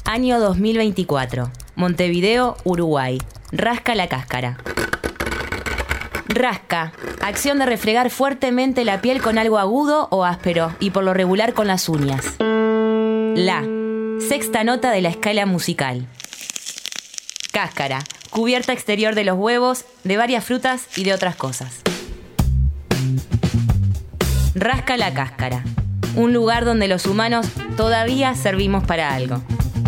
Año 2024. Montevideo, Uruguay. Rasca la cáscara. Rasca. Acción de refregar fuertemente la piel con algo agudo o áspero y por lo regular con las uñas. La. Sexta nota de la escala musical. Cáscara. Cubierta exterior de los huevos, de varias frutas y de otras cosas. Rasca la cáscara. Un lugar donde los humanos todavía servimos para algo.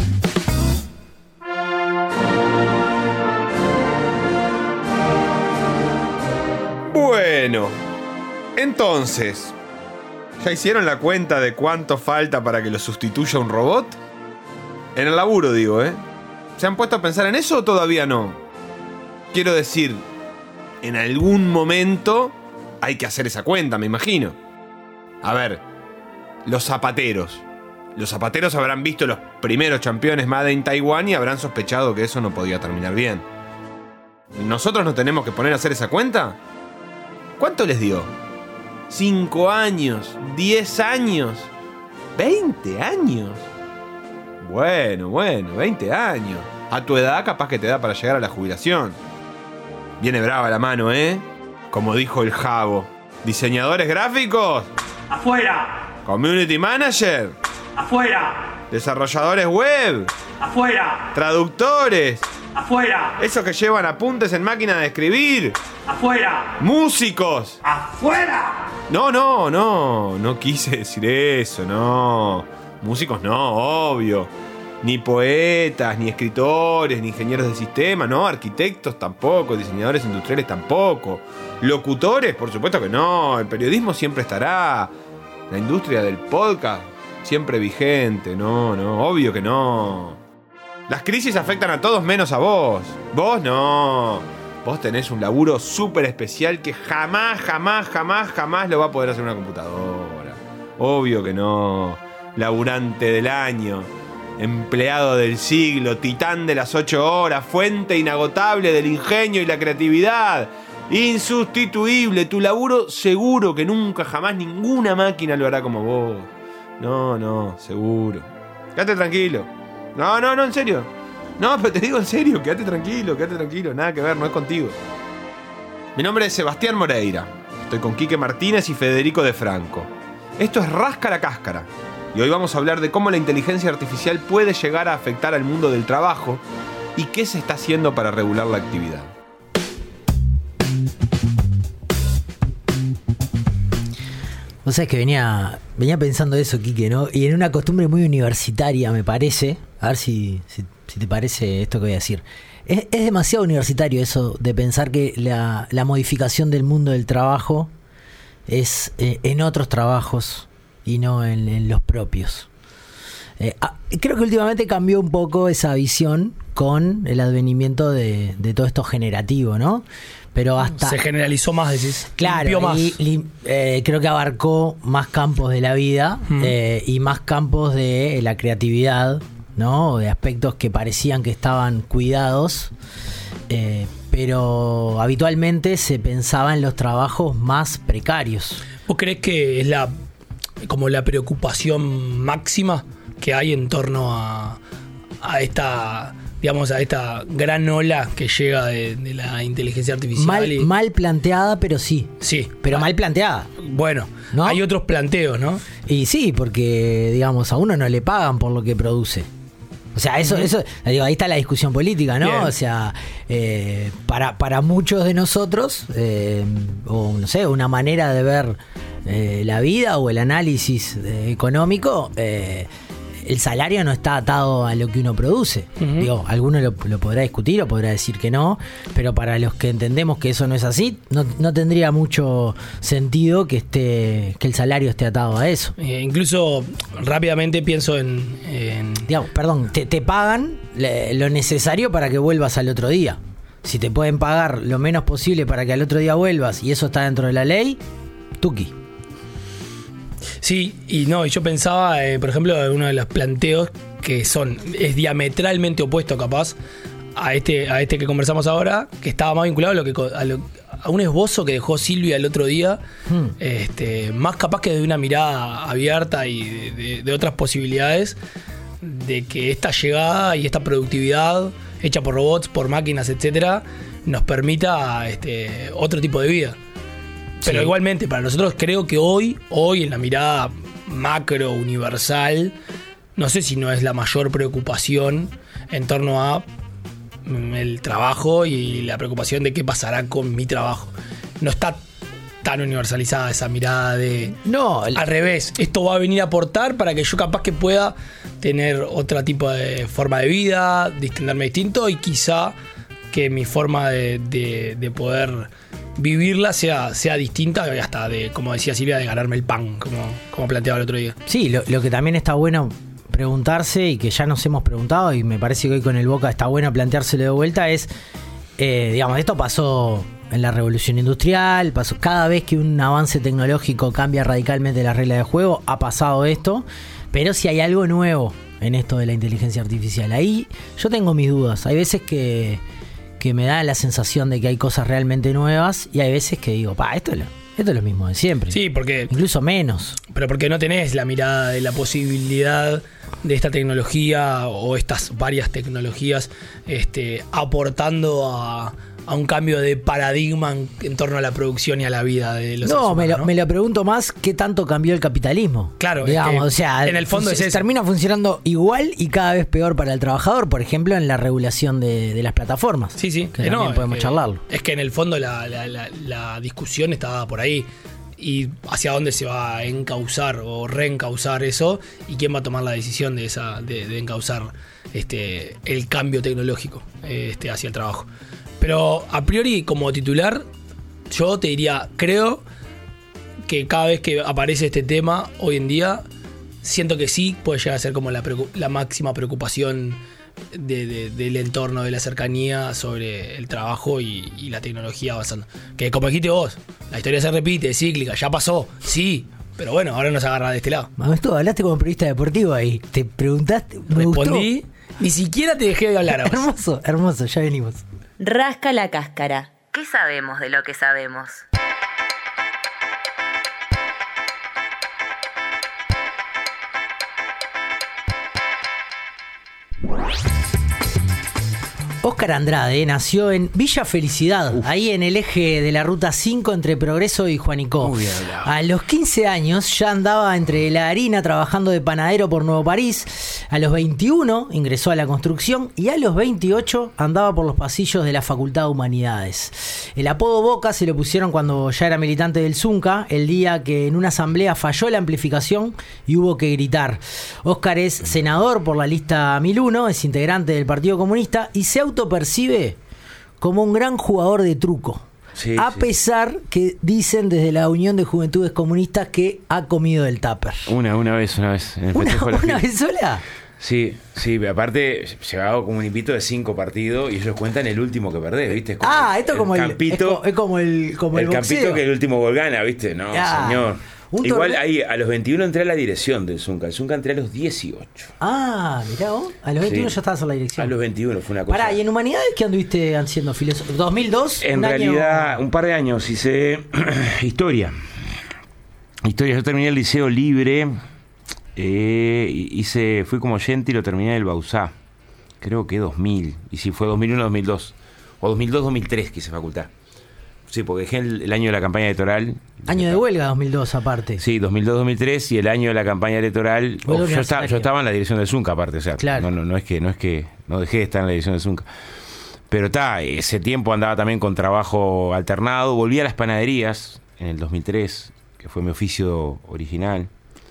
Bueno, entonces, ¿ya hicieron la cuenta de cuánto falta para que lo sustituya un robot? En el laburo, digo, ¿eh? ¿Se han puesto a pensar en eso o todavía no? Quiero decir, en algún momento hay que hacer esa cuenta, me imagino. A ver, los zapateros. Los zapateros habrán visto los primeros campeones Made in Taiwán y habrán sospechado que eso no podía terminar bien. ¿Nosotros nos tenemos que poner a hacer esa cuenta? ¿Cuánto les dio? ¿5 años? ¿10 años? ¿20 años? Bueno, 20 años. A tu edad capaz que te da para llegar a la jubilación. Viene brava la mano, ¿eh? Como dijo el Javo. ¿Diseñadores gráficos? ¡Afuera! ¿Community manager? ¡Afuera! ¿Desarrolladores web? ¡Afuera! ¿Traductores? ¡Afuera! ¿Esos que llevan apuntes en máquina de escribir? ¡Afuera! ¡Músicos! ¡Afuera! No quise decir eso, no. Músicos no, obvio. Ni poetas, ni escritores, ni ingenieros de sistema, no. Arquitectos tampoco, diseñadores industriales tampoco. Locutores, por supuesto que no. El periodismo siempre estará. La industria del podcast siempre vigente, no, obvio que no. Las crisis afectan a todos menos a vos. Vos no. Vos tenés un laburo súper especial que jamás lo va a poder hacer una computadora. Obvio que no. Laburante del año, empleado del siglo, titán de las 8 horas, fuente inagotable del ingenio y la creatividad. Insustituible. Tu laburo seguro que nunca jamás ninguna máquina lo hará como vos. No, seguro. Quédate tranquilo. No, en serio. No, pero te digo en serio, quédate tranquilo. Nada que ver, no es contigo. Mi nombre es Sebastián Moreira. Estoy con Quique Martínez y Federico de Franco. Esto es Rasca la Cáscara. Y hoy vamos a hablar de cómo la inteligencia artificial puede llegar a afectar al mundo del trabajo y qué se está haciendo para regular la actividad. Vos sabés que venía pensando eso, Quique, ¿no? Y en una costumbre muy universitaria, me parece. A ver si te parece esto que voy a decir. Es demasiado universitario eso de pensar que la modificación del mundo del trabajo es en otros trabajos y no en los propios. Creo que últimamente cambió un poco esa visión con el advenimiento de todo esto generativo, ¿no? Pero hasta se generalizó más, decís. Claro, más. Creo que abarcó más campos de la vida y más campos de la creatividad, ¿no? De aspectos que parecían que estaban cuidados, pero habitualmente se pensaba en los trabajos más precarios. ¿Vos creés que es como la preocupación máxima que hay en torno a esta, digamos, a esta gran ola que llega de la inteligencia artificial? Mal planteada, pero sí. Sí. Pero mal planteada. Bueno, ¿no? Hay otros planteos, ¿no? Y sí, porque, digamos, a uno no le pagan por lo que produce. O sea, eso digo, ahí está la discusión política, ¿no? Bien. O sea, para muchos de nosotros, o no sé, una manera de ver la vida o el análisis económico, el salario no está atado a lo que uno produce. Digo, alguno lo podrá discutir o podrá decir que no, pero para los que entendemos que eso no es así, no tendría mucho sentido que el salario esté atado a eso. Incluso rápidamente pienso Digamos, perdón, te pagan lo necesario para que vuelvas al otro día. Si te pueden pagar lo menos posible para que al otro día vuelvas y eso está dentro de la ley, tuki. Sí, y yo pensaba, por ejemplo, en uno de los planteos que es diametralmente opuesto capaz a este que conversamos ahora, que estaba más vinculado a un esbozo que dejó Silvia el otro día, más capaz que de una mirada abierta y de otras posibilidades, de que esta llegada y esta productividad hecha por robots, por máquinas, etcétera, nos permita otro tipo de vida. Pero Sí. igualmente, para nosotros creo que hoy en la mirada macro, universal, no sé si no es la mayor preocupación en torno a el trabajo y la preocupación de qué pasará con mi trabajo. No está tan universalizada esa mirada de... No, Al revés, esto va a venir a aportar para que yo capaz que pueda tener otro tipo de forma de vida, distenderme distinto y quizá que mi forma de poder vivirla sea distinta y hasta de, como decía Silvia, de ganarme el pan, como planteaba el otro día. sí, lo que también está bueno preguntarse y que ya nos hemos preguntado y me parece que hoy con el Boca está bueno planteárselo de vuelta es, digamos, esto pasó en la revolución industrial, pasó cada vez que un avance tecnológico cambia radicalmente las reglas de juego, ha pasado esto, pero si hay algo nuevo en esto de la inteligencia artificial, ahí yo tengo mis dudas, hay veces que me da la sensación de que hay cosas realmente nuevas y hay veces que digo, esto es lo mismo de siempre, Sí, porque incluso menos. pero porque no tenés la mirada de la posibilidad de esta tecnología o estas varias tecnologías aportando a un cambio de paradigma en torno a la producción y a la vida de los seres No, humanos, ¿no? me lo pregunto más qué tanto cambió el capitalismo. Claro, digamos, es que o sea, en el fondo es eso. termina funcionando igual y cada vez peor para el trabajador, por ejemplo, en la regulación de las plataformas. Sí, sí. Que también podemos charlarlo. Es que en el fondo la discusión está por ahí. Y hacia dónde se va a encauzar o reencauzar eso y quién va a tomar la decisión de encauzar el cambio tecnológico hacia el trabajo. Pero a priori, como titular, yo te diría, creo que cada vez que aparece este tema hoy en día, siento que sí puede llegar a ser como la máxima preocupación del entorno, de la cercanía sobre el trabajo y la tecnología avanzando. Que como dijiste vos, la historia se repite, es cíclica, ya pasó, sí, pero bueno, ahora nos agarra de este lado. Mamesto, hablaste como periodista deportivo ahí. Te preguntaste, me Respondí, ni siquiera te dejé de hablar a gustó. vos. Hermoso, hermoso, ya venimos. Rasca la cáscara. ¿Qué sabemos de lo que sabemos? Óscar Andrade nació en Villa Felicidad, ahí en el eje de la ruta 5 entre Progreso y Juanicó. A los 15 años ya andaba entre la harina trabajando de panadero por Nuevo París. A los 21 ingresó a la construcción y a los 28 andaba por los pasillos de la Facultad de Humanidades. El apodo Boca se lo pusieron cuando ya era militante del Zunca, el día que en una asamblea falló la amplificación y hubo que gritar. Óscar es senador por la lista 1001, es integrante del Partido Comunista y se autopercibe como un gran jugador de truco. Sí, a sí. pesar que dicen desde la Unión de Juventudes Comunistas que ha comido del tupper. Una vez. En el festejo de la ¿Una fiesta. vez sola? Sí, aparte llevaba como un invito de 5 partidos y ellos cuentan el último que perdés, ¿viste? Es como Esto es como el campito, es como el el boxeo. campito que el último gol gana, ¿viste? No, Ah, señor. un Igual torneo- ahí a los 21 entré a la dirección del Zunca. El Zunca entré a los 18. Mirá vos, a los 21 Sí. ya estabas en la dirección. A los 21 fue una cosa. Pará, ¿y en Humanidades qué anduviste haciendo? ¿2002? En un año- realidad, un par de años hice historia. Yo terminé el liceo libre. Fui como oyente y lo terminé en el Bausá. Creo que 2000. Y si fue 2001 2002. O 2002-2003 que hice facultad. Sí, porque dejé el año de la campaña electoral. Año de huelga 2002 aparte. Sí, 2002-2003 y el año de la campaña electoral. Huelga Yo universitaria. estaba en la dirección del Zunca aparte, o sea, Claro. no es que no dejé de estar en la dirección del Zunca. Pero ese tiempo andaba también con trabajo alternado. Volví a las panaderías en el 2003, que fue mi oficio original.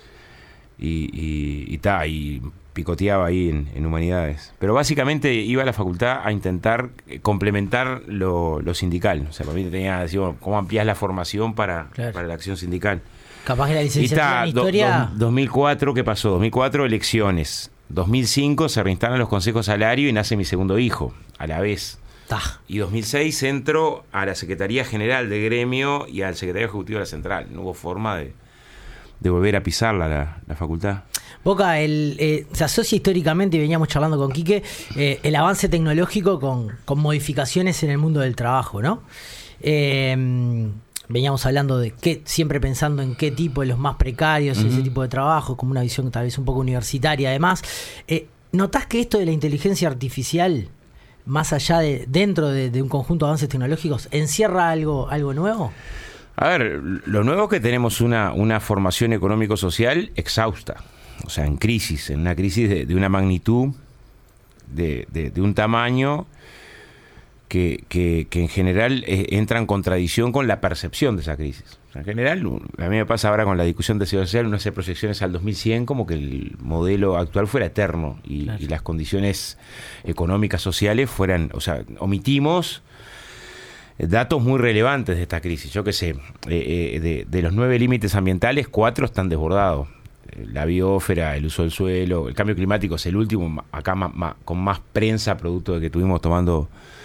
Y picoteaba ahí en Humanidades. Pero básicamente iba a la facultad a intentar complementar lo sindical. O sea, para mí tenía que decir, bueno, ¿cómo ampliás la formación para la acción sindical? Capaz que la licenciatura en historia... 2004, ¿qué pasó? 2004, elecciones. 2005 se reinstalan los consejos salario y nace mi segundo hijo, a la vez. Y 2006 entro a la Secretaría General de Gremio y al Secretario Ejecutivo de la Central. No hubo forma de volver a pisarla la facultad. Boca, se asocia históricamente, y veníamos charlando con Quique, el avance tecnológico con modificaciones en el mundo del trabajo, ¿no? veníamos hablando de siempre pensando en qué tipo de los más precarios, ese tipo de trabajo, como una visión tal vez un poco universitaria además. ¿Notás que esto de la inteligencia artificial, más allá dentro de un conjunto de avances tecnológicos, encierra algo nuevo? A ver, lo nuevo es que tenemos una formación económico-social exhausta, o sea, en una crisis de una magnitud, de un tamaño que en general entra en contradicción con la percepción de esa crisis. O sea, en general, a mí me pasa ahora con la discusión de seguridad social, uno hace proyecciones al 2100 como que el modelo actual fuera eterno y las condiciones económicas, sociales fueran, o sea, omitimos datos muy relevantes de esta crisis. Yo qué sé, de los 9 límites ambientales, 4 están desbordados. La biosfera, el uso del suelo, el cambio climático es el último, acá con más prensa, producto de que estuvimos tomando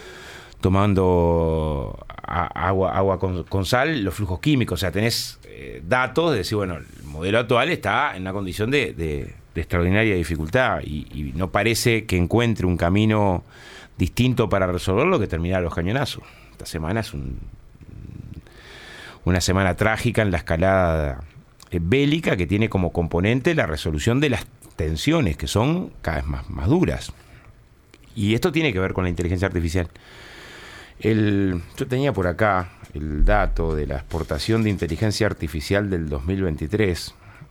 agua con sal, los flujos químicos. O sea, tenés datos de decir, bueno, el modelo actual está en una condición de extraordinaria dificultad y no parece que encuentre un camino distinto para resolverlo que terminar los cañonazos. Esta semana es una semana trágica en la escalada bélica, que tiene como componente la resolución de las tensiones, que son cada vez más duras. Y esto tiene que ver con la inteligencia artificial. Yo tenía por acá el dato de la exportación de inteligencia artificial del 2023.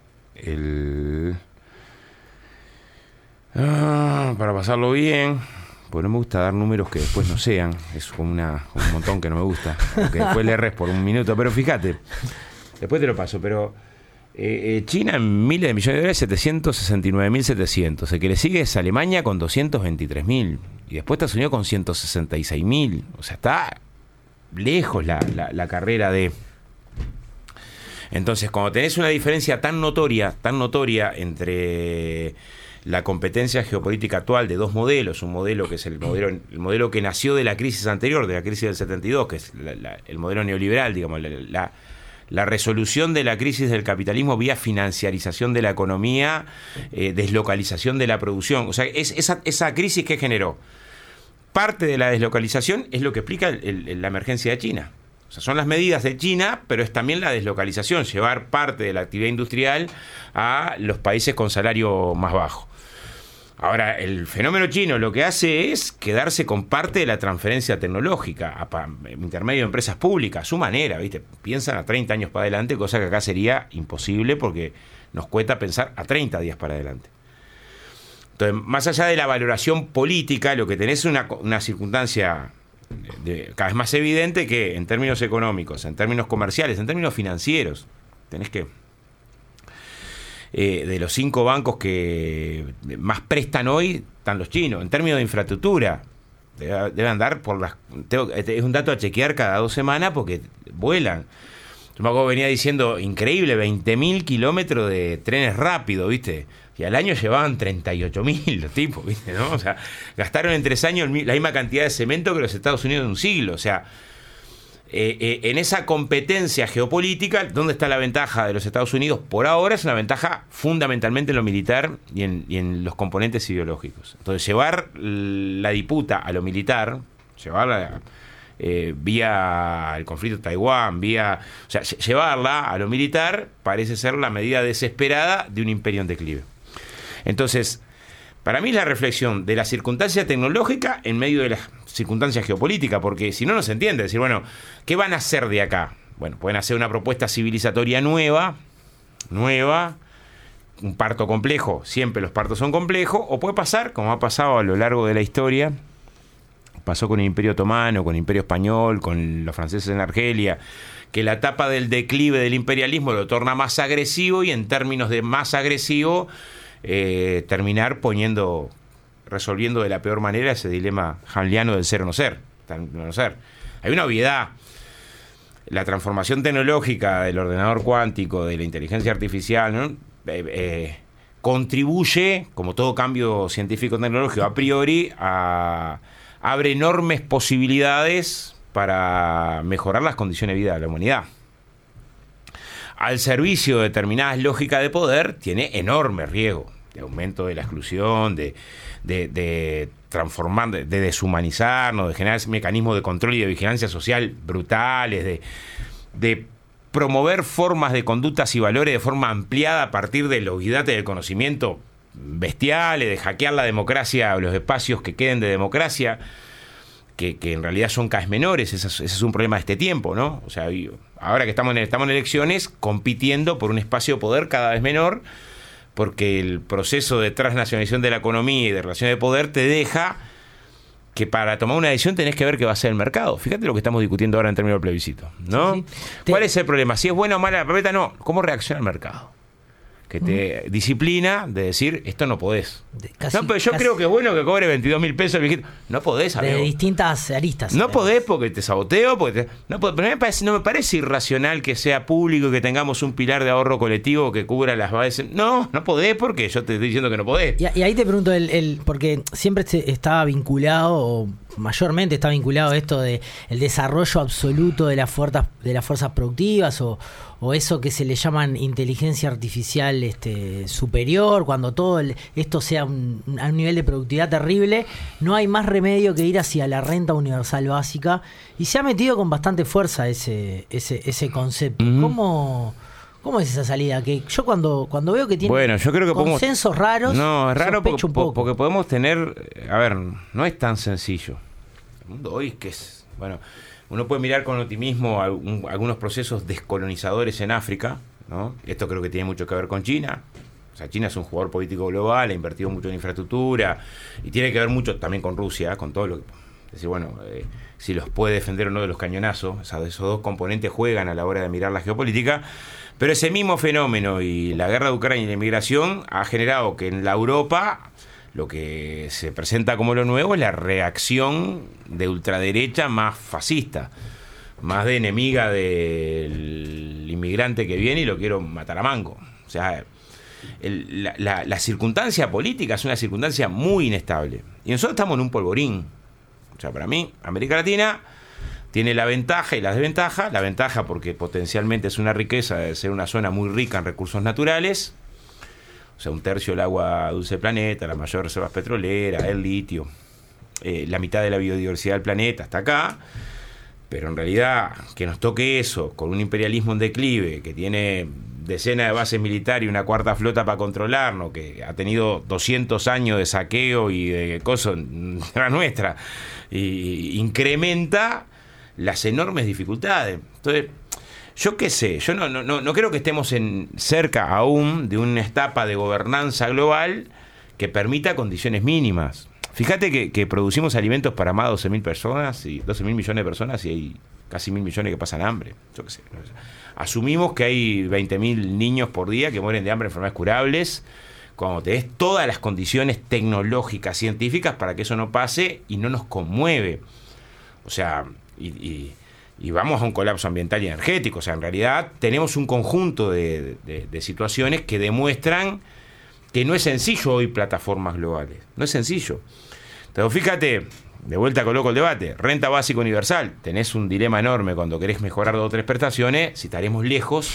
Para pasarlo bien, porque no me gusta dar números que después no sean. Es como un montón que no me gusta, que después le erres por un minuto. Pero fíjate, después te lo paso, pero China en miles de millones de dólares, 769.700. El que le sigue es Alemania con 223.000. Y después Estados Unidos con 166.000. O sea, está lejos la carrera de... Entonces, cuando tenés una diferencia tan notoria entre la competencia geopolítica actual de dos modelos, un modelo que es el modelo que nació de la crisis anterior, de la crisis del 72, que es el modelo neoliberal, digamos, la resolución de la crisis del capitalismo vía financiarización de la economía, deslocalización de la producción. O sea, esa crisis que generó parte de la deslocalización es lo que explica la emergencia de China. O sea, son las medidas de China, pero es también la deslocalización, llevar parte de la actividad industrial a los países con salario más bajo. Ahora, el fenómeno chino lo que hace es quedarse con parte de la transferencia tecnológica intermedio de empresas públicas, a su manera, ¿viste? Piensan a 30 años para adelante, cosa que acá sería imposible porque nos cuesta pensar a 30 días para adelante. Entonces, más allá de la valoración política, lo que tenés es una circunstancia cada vez más evidente que en términos económicos, en términos comerciales, en términos financieros, tenés que... de los 5 bancos que más prestan hoy, están los chinos. En términos de infraestructura, debe andar por las... Es un dato a chequear cada 2 semanas porque vuelan. Yo me acuerdo que venía diciendo, increíble, 20.000 kilómetros de trenes rápidos, ¿viste? Y al año llevaban 38.000 los tipos, ¿viste? ¿No? O sea, gastaron en 3 años la misma cantidad de cemento que los Estados Unidos en un siglo. O sea, en esa competencia geopolítica, ¿dónde está la ventaja de los Estados Unidos? Por ahora es una ventaja fundamentalmente en lo militar y en los componentes ideológicos. Entonces, llevar la disputa a lo militar, llevarla vía el conflicto de Taiwán, llevarla a lo militar parece ser la medida desesperada de un imperio en declive. Entonces, para mí es la reflexión de la circunstancia tecnológica en medio de las circunstancias geopolíticas, porque si no se entiende, decir, bueno, ¿qué van a hacer de acá? Bueno, pueden hacer una propuesta civilizatoria nueva, un parto complejo, siempre los partos son complejos, o puede pasar, como ha pasado a lo largo de la historia, pasó con el Imperio Otomano, con el Imperio Español, con los franceses en Argelia, que la etapa del declive del imperialismo lo torna más agresivo y en términos de más agresivo terminar resolviendo de la peor manera ese dilema hamliano del ser o no ser. Hay una obviedad. La transformación tecnológica del ordenador cuántico, de la inteligencia artificial, ¿no? Contribuye, como todo cambio científico-tecnológico a priori, abre enormes posibilidades para mejorar las condiciones de vida de la humanidad. Al servicio de determinadas lógicas de poder, tiene enorme riesgo de aumento de la exclusión, de transformar, de deshumanizarnos, de generar mecanismos de control y de vigilancia social brutales, de promover formas de conductas y valores de forma ampliada a partir de los guidates del conocimiento bestiales, de hackear la democracia o los espacios que queden de democracia, que en realidad son cada vez menores. Ese es un problema de este tiempo, ¿no? O sea, ahora que estamos en elecciones, compitiendo por un espacio de poder cada vez menor, porque el proceso de transnacionalización de la economía y de relación de poder te deja que para tomar una decisión tenés que ver qué va a ser el mercado. Fíjate lo que estamos discutiendo ahora en términos del plebiscito, ¿no? Sí. ¿Cuál es el problema? Si es buena o mala la papeleta, no. ¿Cómo reacciona el mercado? Que te disciplina de decir, esto no podés. No, pero yo creo que es bueno que cobre 22.000 pesos el viejito. No podés, amigo. De distintas aristas. No podés porque te saboteo, pero no me parece irracional que sea público y que tengamos un pilar de ahorro colectivo que cubra las bases. No podés porque yo te estoy diciendo que no podés. Y ahí te pregunto, porque siempre estaba vinculado, o mayormente está vinculado esto de el desarrollo absoluto de las fuerzas productivas o eso que se le llaman inteligencia artificial superior, cuando todo esto sea a un nivel de productividad terrible, no hay más remedio que ir hacia la renta universal básica, y se ha metido con bastante fuerza ese concepto. ¿Cómo es esa salida? Que yo cuando veo que tiene yo creo que consensos raros, no, es raro porque podemos tener, a ver, no es tan sencillo. El mundo hoy es que es, uno puede mirar con optimismo algunos procesos descolonizadores en África, ¿no? Esto creo que tiene mucho que ver con China. O sea, China es un jugador político global, ha invertido mucho en infraestructura y tiene que ver mucho también con Rusia, con todo lo que... Es decir, si los puede defender o no de los cañonazos, o sea, esos dos componentes juegan a la hora de mirar la geopolítica, pero ese mismo fenómeno y la guerra de Ucrania y la inmigración ha generado que en la Europa lo que se presenta como lo nuevo es la reacción de ultraderecha más fascista, más de enemiga del inmigrante que viene y lo quiero matar a mango. O sea, la circunstancia política es una circunstancia muy inestable. Y nosotros estamos en un polvorín. O sea, para mí, América Latina tiene la ventaja y la desventaja. La ventaja porque potencialmente es una riqueza de ser una zona muy rica en recursos naturales. O sea, 1/3 del agua dulce del planeta, las mayores reservas petroleras, el litio, la mitad de la biodiversidad del planeta está acá. Pero en realidad, que nos toque eso, con un imperialismo en declive, que tiene decenas de bases militares y una cuarta flota para controlarnos, que ha tenido 200 años de saqueo y de cosas la nuestra, y incrementa las enormes dificultades. Entonces, yo qué sé, yo no creo que estemos cerca aún de una etapa de gobernanza global que permita condiciones mínimas. Fíjate que producimos alimentos para más de 12.000 personas y 12.000 millones de personas y hay casi 1.000 millones que pasan hambre. Yo qué sé. Asumimos que hay 20.000 niños por día que mueren de hambre, enfermedades curables, cuando tenés todas las condiciones tecnológicas, científicas para que eso no pase y no nos conmueve. O sea, y vamos a un colapso ambiental y energético. O sea, en realidad tenemos un conjunto de situaciones que demuestran que no es sencillo hoy plataformas globales. No es sencillo. Pero fíjate, de vuelta coloco el debate, renta básica universal, tenés un dilema enorme cuando querés mejorar 2 o 3 prestaciones, si estaremos lejos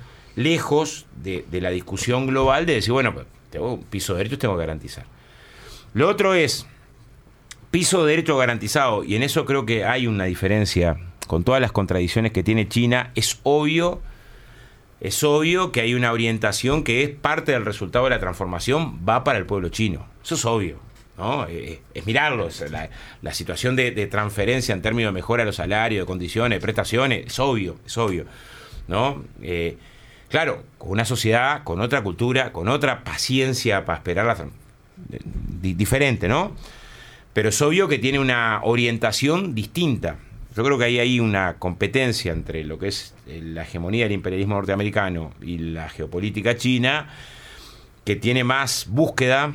de la discusión global de decir, bueno, tengo un piso de derechos, tengo que garantizar. Lo otro es piso de derecho garantizado, y en eso creo que hay una diferencia con todas las contradicciones que tiene China. Es obvio que hay una orientación que es parte del resultado de la transformación, va para el pueblo chino. Eso es obvio, ¿no? Es mirarlo, es la situación de transferencia en términos de mejora de los salarios, de condiciones, de prestaciones, es obvio, ¿no? Claro, con una sociedad, con otra cultura, con otra paciencia para esperar diferente, ¿no? Pero es obvio que tiene una orientación distinta. Yo creo que hay una competencia entre lo que es la hegemonía del imperialismo norteamericano y la geopolítica china, que tiene más búsqueda.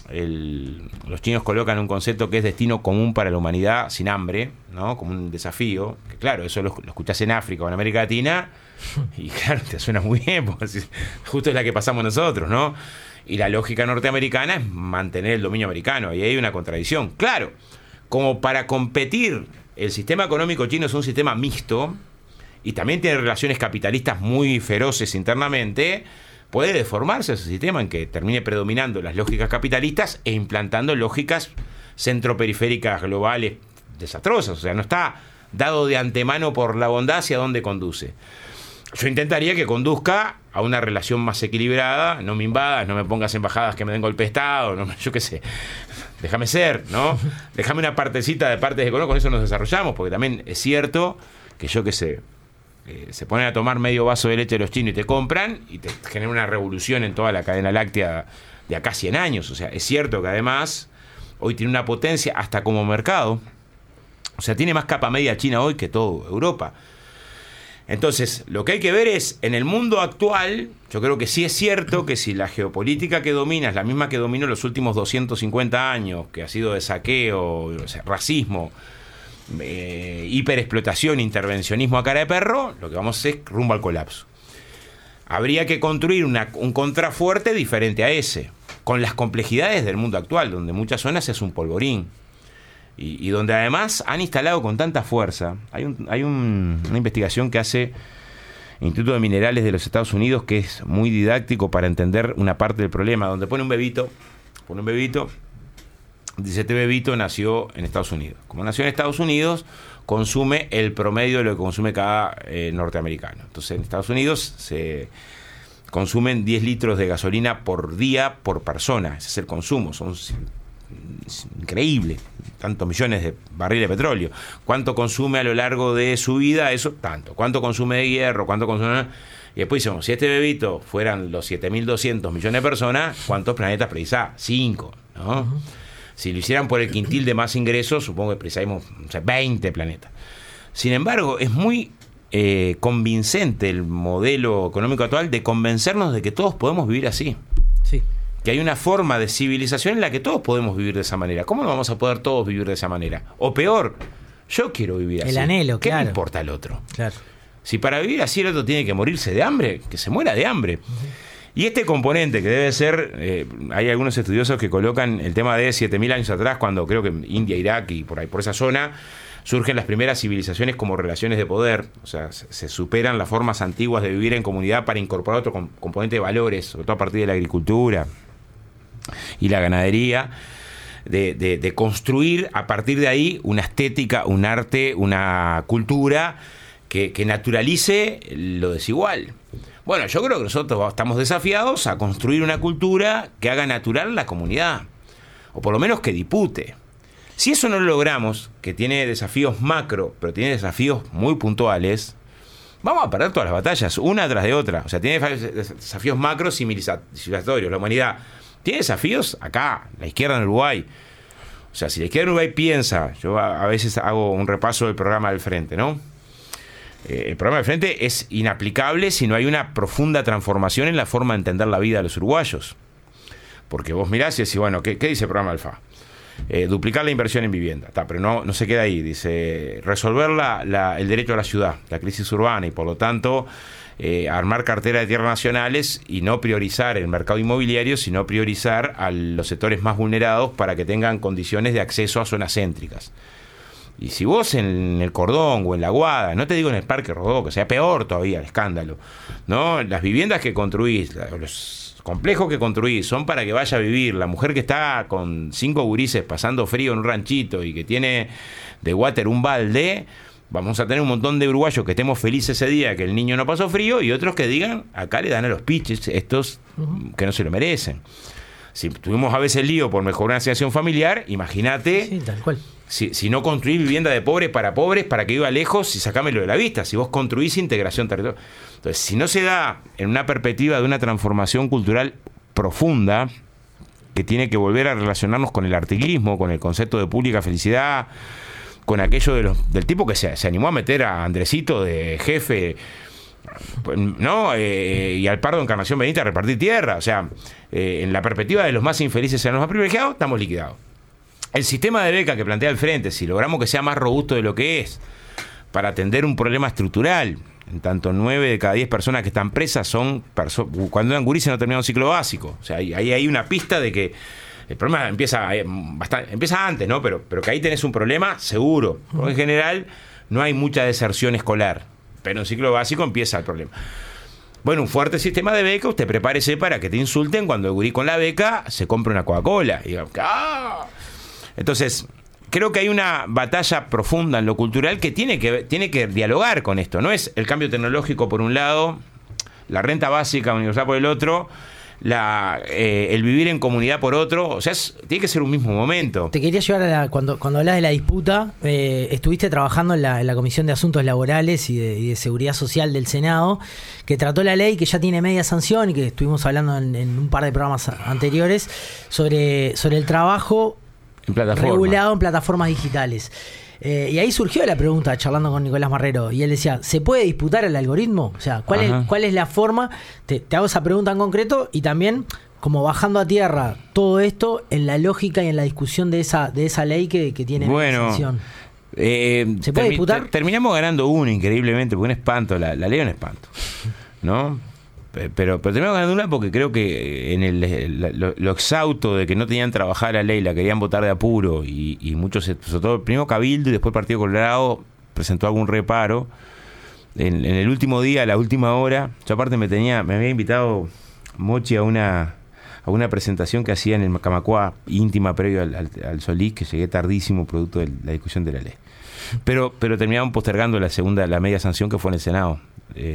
Los chinos colocan un concepto que es destino común para la humanidad sin hambre, ¿no? Como un desafío. Que claro, eso lo escuchás en África o en América Latina y claro, te suena muy bien, porque justo es la que pasamos nosotros, ¿no? Y la lógica norteamericana es mantener el dominio americano, y ahí hay una contradicción. Claro, como para competir, el sistema económico chino es un sistema mixto y también tiene relaciones capitalistas muy feroces internamente. Puede deformarse ese sistema en que termine predominando las lógicas capitalistas e implantando lógicas centroperiféricas globales desastrosas. O sea, no está dado de antemano por la bondad hacia dónde conduce. Yo intentaría que conduzca a una relación más equilibrada, no me invadas, no me pongas embajadas que me den golpe de Estado, no, yo qué sé, déjame ser, ¿no? Déjame una partecita de partes económicas, con eso nos desarrollamos, porque también es cierto que yo qué sé, se ponen a tomar medio vaso de leche los chinos y te compran y te genera una revolución en toda la cadena láctea de acá 100 años. O sea, es cierto que además hoy tiene una potencia hasta como mercado. O sea, tiene más capa media China hoy que toda Europa. Entonces, lo que hay que ver es, en el mundo actual, yo creo que sí es cierto que si la geopolítica que domina es la misma que dominó los últimos 250 años, que ha sido de saqueo, o sea, racismo, hiperexplotación, intervencionismo a cara de perro, lo que vamos es rumbo al colapso. Habría que construir un contrafuerte diferente a ese, con las complejidades del mundo actual, donde muchas zonas es un polvorín. Y donde además han instalado con tanta fuerza. Hay una investigación que hace el Instituto de Minerales de los Estados Unidos, que es muy didáctico para entender una parte del problema, donde pone un bebito, dice, este bebito nació en Estados Unidos. Como nació en Estados Unidos, consume el promedio de lo que consume cada norteamericano. Entonces, en Estados Unidos se consumen 10 litros de gasolina por día por persona. Ese es el consumo. Es increíble. Tantos millones de barriles de petróleo. ¿Cuánto consume a lo largo de su vida? Eso, tanto. ¿Cuánto consume de hierro? ¿Cuánto consume? Y después decimos, si este bebito fueran los 7.200 millones de personas, ¿cuántos planetas precisaba? 5, ¿no? Uh-huh. Si lo hicieran por el quintil de más ingresos, supongo que precisamos 20 planetas. Sin embargo, es muy convincente el modelo económico actual de convencernos de que todos podemos vivir así. Sí. Que hay una forma de civilización en la que todos podemos vivir de esa manera. ¿Cómo no vamos a poder todos vivir de esa manera? O peor, yo quiero vivir así. El anhelo, ¿Qué claro. me importa el otro? Claro. Si para vivir así el otro tiene que morirse de hambre, que se muera de hambre. Uh-huh. Y este componente que debe ser, hay algunos estudiosos que colocan el tema de 7.000 años atrás, cuando creo que India, Irak y por ahí, por esa zona, surgen las primeras civilizaciones como relaciones de poder. O sea, se superan las formas antiguas de vivir en comunidad para incorporar otro componente de valores, sobre todo a partir de la agricultura y la ganadería, de construir a partir de ahí una estética, un arte, una cultura que naturalice lo desigual. Bueno, yo creo que nosotros estamos desafiados a construir una cultura que haga natural la comunidad, o por lo menos que dipute. Si eso no lo logramos, que tiene desafíos macro, pero tiene desafíos muy puntuales, vamos a perder todas las batallas, una tras de otra. O sea, tiene desafíos macro civilizatorios. La humanidad tiene desafíos acá, la izquierda en Uruguay. O sea, si la izquierda en Uruguay piensa, yo a veces hago un repaso del programa del Frente, ¿no? El programa del Frente es inaplicable si no hay una profunda transformación en la forma de entender la vida de los uruguayos. Porque vos mirás y decís, bueno, ¿qué dice el programa del FA? Duplicar la inversión en vivienda. Pero no se queda ahí. Dice, resolver el derecho a la ciudad, la crisis urbana, y por lo tanto armar cartera de tierras nacionales y no priorizar el mercado inmobiliario, sino priorizar a los sectores más vulnerados para que tengan condiciones de acceso a zonas céntricas. Y si vos en el Cordón o en la Guada, no te digo en el Parque Rodó, que sea peor todavía el escándalo, ¿no? Las viviendas que construís, los complejos que construís son para que vaya a vivir. La mujer que está con 5 gurises pasando frío en un ranchito y que tiene de water un balde, vamos a tener un montón de uruguayos que estemos felices ese día que el niño no pasó frío, y otros que digan, acá le dan a los piches estos que no se lo merecen. Si tuvimos a veces lío por mejorar una situación familiar, imagínate. Sí, tal cual. Si no construís vivienda de pobres, para que viva lejos, y sacámelo de la vista. Si vos construís integración territorial. Entonces, si no se da en una perspectiva de una transformación cultural profunda, que tiene que volver a relacionarnos con el artiguismo, con el concepto de pública felicidad, con aquello del tipo que se animó a meter a Andresito de jefe, ¿no? Y al Pardo Encarnación Benítez a repartir tierra. O sea, en la perspectiva de los más infelices a los más privilegiados, estamos liquidados. El sistema de beca que plantea el Frente, si logramos que sea más robusto de lo que es, para atender un problema estructural, en tanto 9 de cada 10 personas que están presas son cuando eran gurises no terminaron ciclo básico. O sea, ahí hay una pista de que el problema empieza antes, ¿no? Pero que ahí tenés un problema seguro. Porque en general no hay mucha deserción escolar, pero en ciclo básico empieza el problema. Bueno, un fuerte sistema de beca, usted prepárese para que te insulten cuando el gurí con la beca se compre una Coca-Cola. Y digan, ¡ah! Entonces, creo que hay una batalla profunda en lo cultural que tiene que dialogar con esto. No es el cambio tecnológico por un lado, la renta básica universal por el otro, el vivir en comunidad por otro. O sea, tiene que ser un mismo momento. Te quería llevar cuando hablas de la disputa, estuviste trabajando en la Comisión de Asuntos Laborales y de Seguridad Social del Senado, que trató la ley que ya tiene media sanción y que estuvimos hablando en un par de programas anteriores sobre el trabajo regulado en plataformas digitales. Y ahí surgió la pregunta, charlando con Nicolás Marrero, y él decía, ¿se puede disputar el algoritmo? O sea, ¿cuál es la forma? Te hago esa pregunta en concreto y también como bajando a tierra todo esto en la lógica y en la discusión de esa ley que tiene sanción. ¿Se puede disputar? Terminamos ganando uno, increíblemente, porque un espanto, la ley es un espanto, ¿no? Pero terminamos ganando una porque creo que en lo exhausto de que no tenían trabajar la ley, la querían votar de apuro y muchos, sobre todo primero Cabildo y después el Partido Colorado presentó algún reparo. En el último día, a la última hora, yo aparte me había invitado Mochi a una presentación que hacía en el Camacuá, íntima, previo al Solís, que llegué tardísimo producto de la discusión de la ley. Pero terminaron postergando la media sanción que fue en el Senado.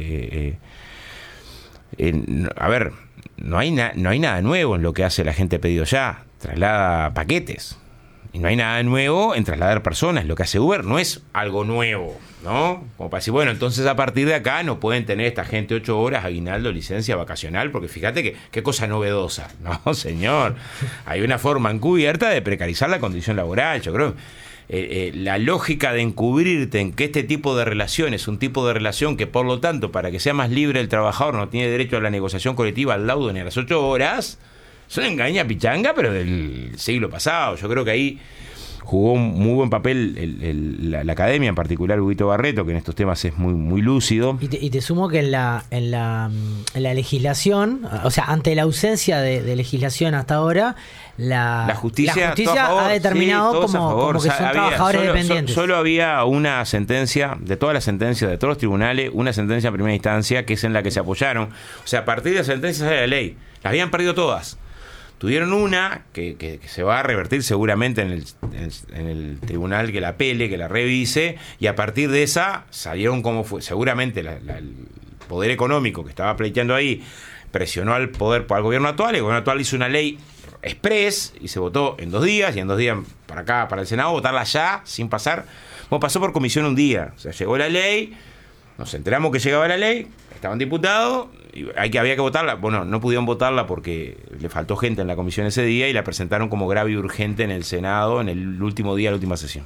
A ver, no hay nada nuevo en lo que hace la gente pedido ya. Traslada paquetes. Y no hay nada nuevo en trasladar personas. Lo que hace Uber no es algo nuevo, ¿no? Como para decir, bueno, entonces a partir de acá no pueden tener esta gente 8 horas, aguinaldo, licencia vacacional, porque fíjate qué cosa novedosa. No, señor. Hay una forma encubierta de precarizar la condición laboral. Yo creo la lógica de encubrirte en que este tipo de relación es un tipo de relación que, por lo tanto, para que sea más libre el trabajador, no tiene derecho a la negociación colectiva al laudo ni a las 8 horas, es una engaña pichanga, pero del siglo pasado. Yo creo que ahí jugó un muy buen papel la academia, en particular Huguito Barreto, que en estos temas es muy, muy lúcido. Y te sumo que en la legislación, o sea, ante la ausencia de legislación hasta ahora, la justicia ha determinado como que son trabajadores dependientes. Solo había una sentencia, de todas las sentencias de todos los tribunales, una sentencia en primera instancia, que es en la que se apoyaron. O sea, a partir de la sentencia sale la ley. Las habían perdido todas. Tuvieron una que se va a revertir seguramente en el tribunal que la apele, que la revise, y a partir de esa salieron como fue. Seguramente el poder económico que estaba pleiteando ahí presionó al gobierno actual. El gobierno actual hizo una ley express y se votó en 2 días, y en 2 días para acá, para el Senado, votarla ya, sin pasar. Bueno, pasó por comisión un día. O sea, llegó la ley, nos enteramos que llegaba la ley, estaban diputados, y había que votarla. Bueno, no pudieron votarla porque le faltó gente en la comisión ese día y la presentaron como grave y urgente en el Senado en el último día de la última sesión.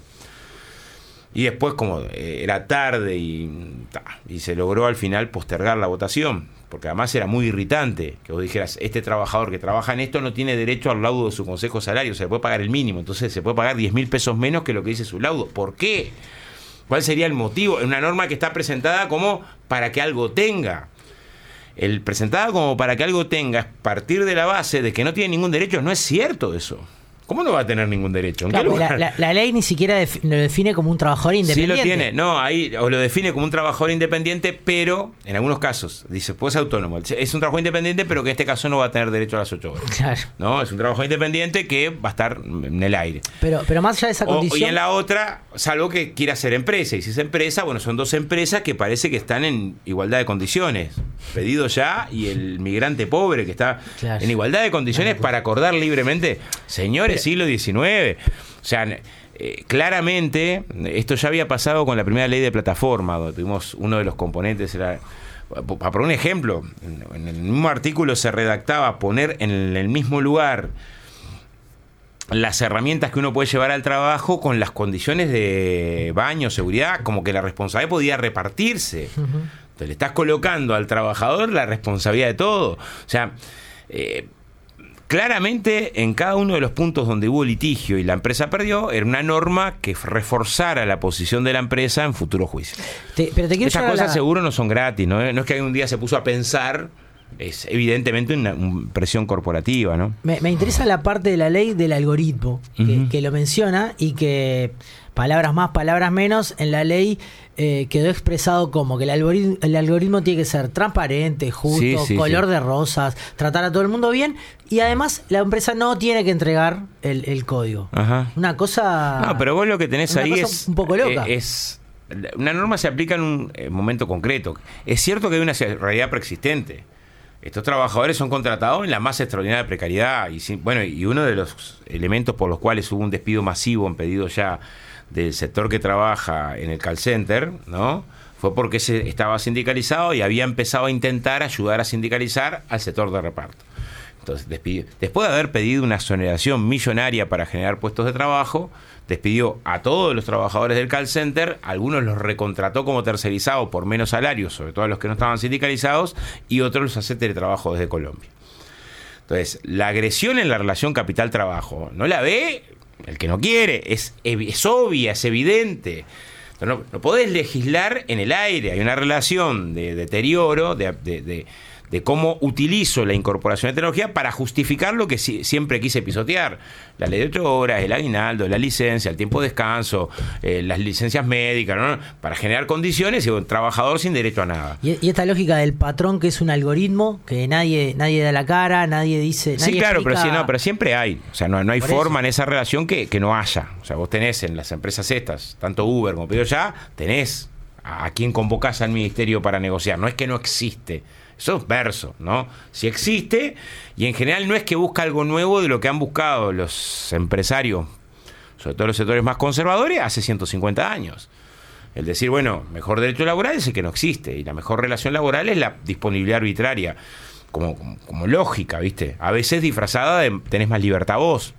Y después, como era tarde y se logró al final postergar la votación, porque además era muy irritante que vos dijeras, este trabajador que trabaja en esto no tiene derecho al laudo de su consejo salario, se le puede pagar el mínimo, entonces se puede pagar 10.000 pesos menos que lo que dice su laudo. ¿Por qué? ¿Cuál sería el motivo? Es una norma que está presentada como para que algo tenga. El presentada como para que algo tenga es partir de la base de que no tiene ningún derecho. No es cierto eso. ¿Cómo no va a tener ningún derecho? ¿En qué lugar? La ley ni siquiera lo define como un trabajador independiente. Sí lo tiene. No, ahí o lo define como un trabajador independiente, pero en algunos casos dice, pues autónomo. Es un trabajador independiente, pero que en este caso no va a tener derecho a las 8 horas. Claro. No, es un trabajador independiente que va a estar en el aire. Pero más allá de esa condición. Y en la otra, salvo que quiera ser empresa. Y si es empresa, bueno, son 2 empresas que parece que están en igualdad de condiciones. Pedido ya, y el migrante pobre que está en igualdad de condiciones para acordar libremente. Señores, siglo XIX. O sea, claramente, esto ya había pasado con la primera ley de plataforma, donde tuvimos uno de los componentes, era, para poner un ejemplo, en el mismo artículo se redactaba poner en el mismo lugar las herramientas que uno puede llevar al trabajo con las condiciones de baño, seguridad, como que la responsabilidad podía repartirse. Entonces le estás colocando al trabajador la responsabilidad de todo. O sea, claramente en cada uno de los puntos donde hubo litigio y la empresa perdió, era una norma que reforzara la posición de la empresa en futuros juicios. Estas cosas seguro no son gratis, ¿no? No es que un día se puso a pensar es evidentemente una presión corporativa, ¿no? Me interesa la parte de la ley del algoritmo, que lo menciona y que, palabras más, palabras menos, en la ley quedó expresado como que el algoritmo tiene que ser transparente, justo, color de rosas, tratar a todo el mundo bien y además la empresa no tiene que entregar el código. Ajá. Una cosa... No, pero vos lo que tenés ahí es... un poco loca. Una norma se aplica en un momento concreto. Es cierto que hay una realidad preexistente. Estos trabajadores son contratados en la más extraordinaria precariedad y uno de los elementos por los cuales hubo un despido masivo en pedido ya del sector que trabaja en el call center, ¿no? Fue porque se estaba sindicalizado y había empezado a intentar ayudar a sindicalizar al sector de reparto. Entonces, después de haber pedido una exoneración millonaria para generar puestos de trabajo, despidió a todos los trabajadores del call center, algunos los recontrató como tercerizados por menos salarios, sobre todo a los que no estaban sindicalizados, y otros los hace teletrabajo desde Colombia. Entonces, la agresión en la relación capital-trabajo, ¿no la ve el que no quiere? Es obvia, es evidente. Entonces, no podés legislar en el aire, hay una relación de deterioro, de cómo utilizo la incorporación de tecnología para justificar lo que siempre quise pisotear. La ley de 8 horas, el aguinaldo, la licencia, el tiempo de descanso, las licencias médicas, ¿no? Para generar condiciones y un trabajador sin derecho a nada. Y esta lógica del patrón que es un algoritmo, que nadie da la cara, nadie dice... Sí, nadie claro, explica... pero siempre hay. O sea, no hay forma en esa relación que no haya. O sea, vos tenés en las empresas estas, tanto Uber como Pedido Ya, tenés a quien convocás al ministerio para negociar. No es que no existe. Eso es verso, ¿no? Si existe, y en general no es que busca algo nuevo de lo que han buscado los empresarios, sobre todo los sectores más conservadores, hace 150 años. El decir, bueno, mejor derecho laboral es el que no existe, y la mejor relación laboral es la disponibilidad arbitraria, como lógica, ¿viste? A veces disfrazada de tenés más libertad vos.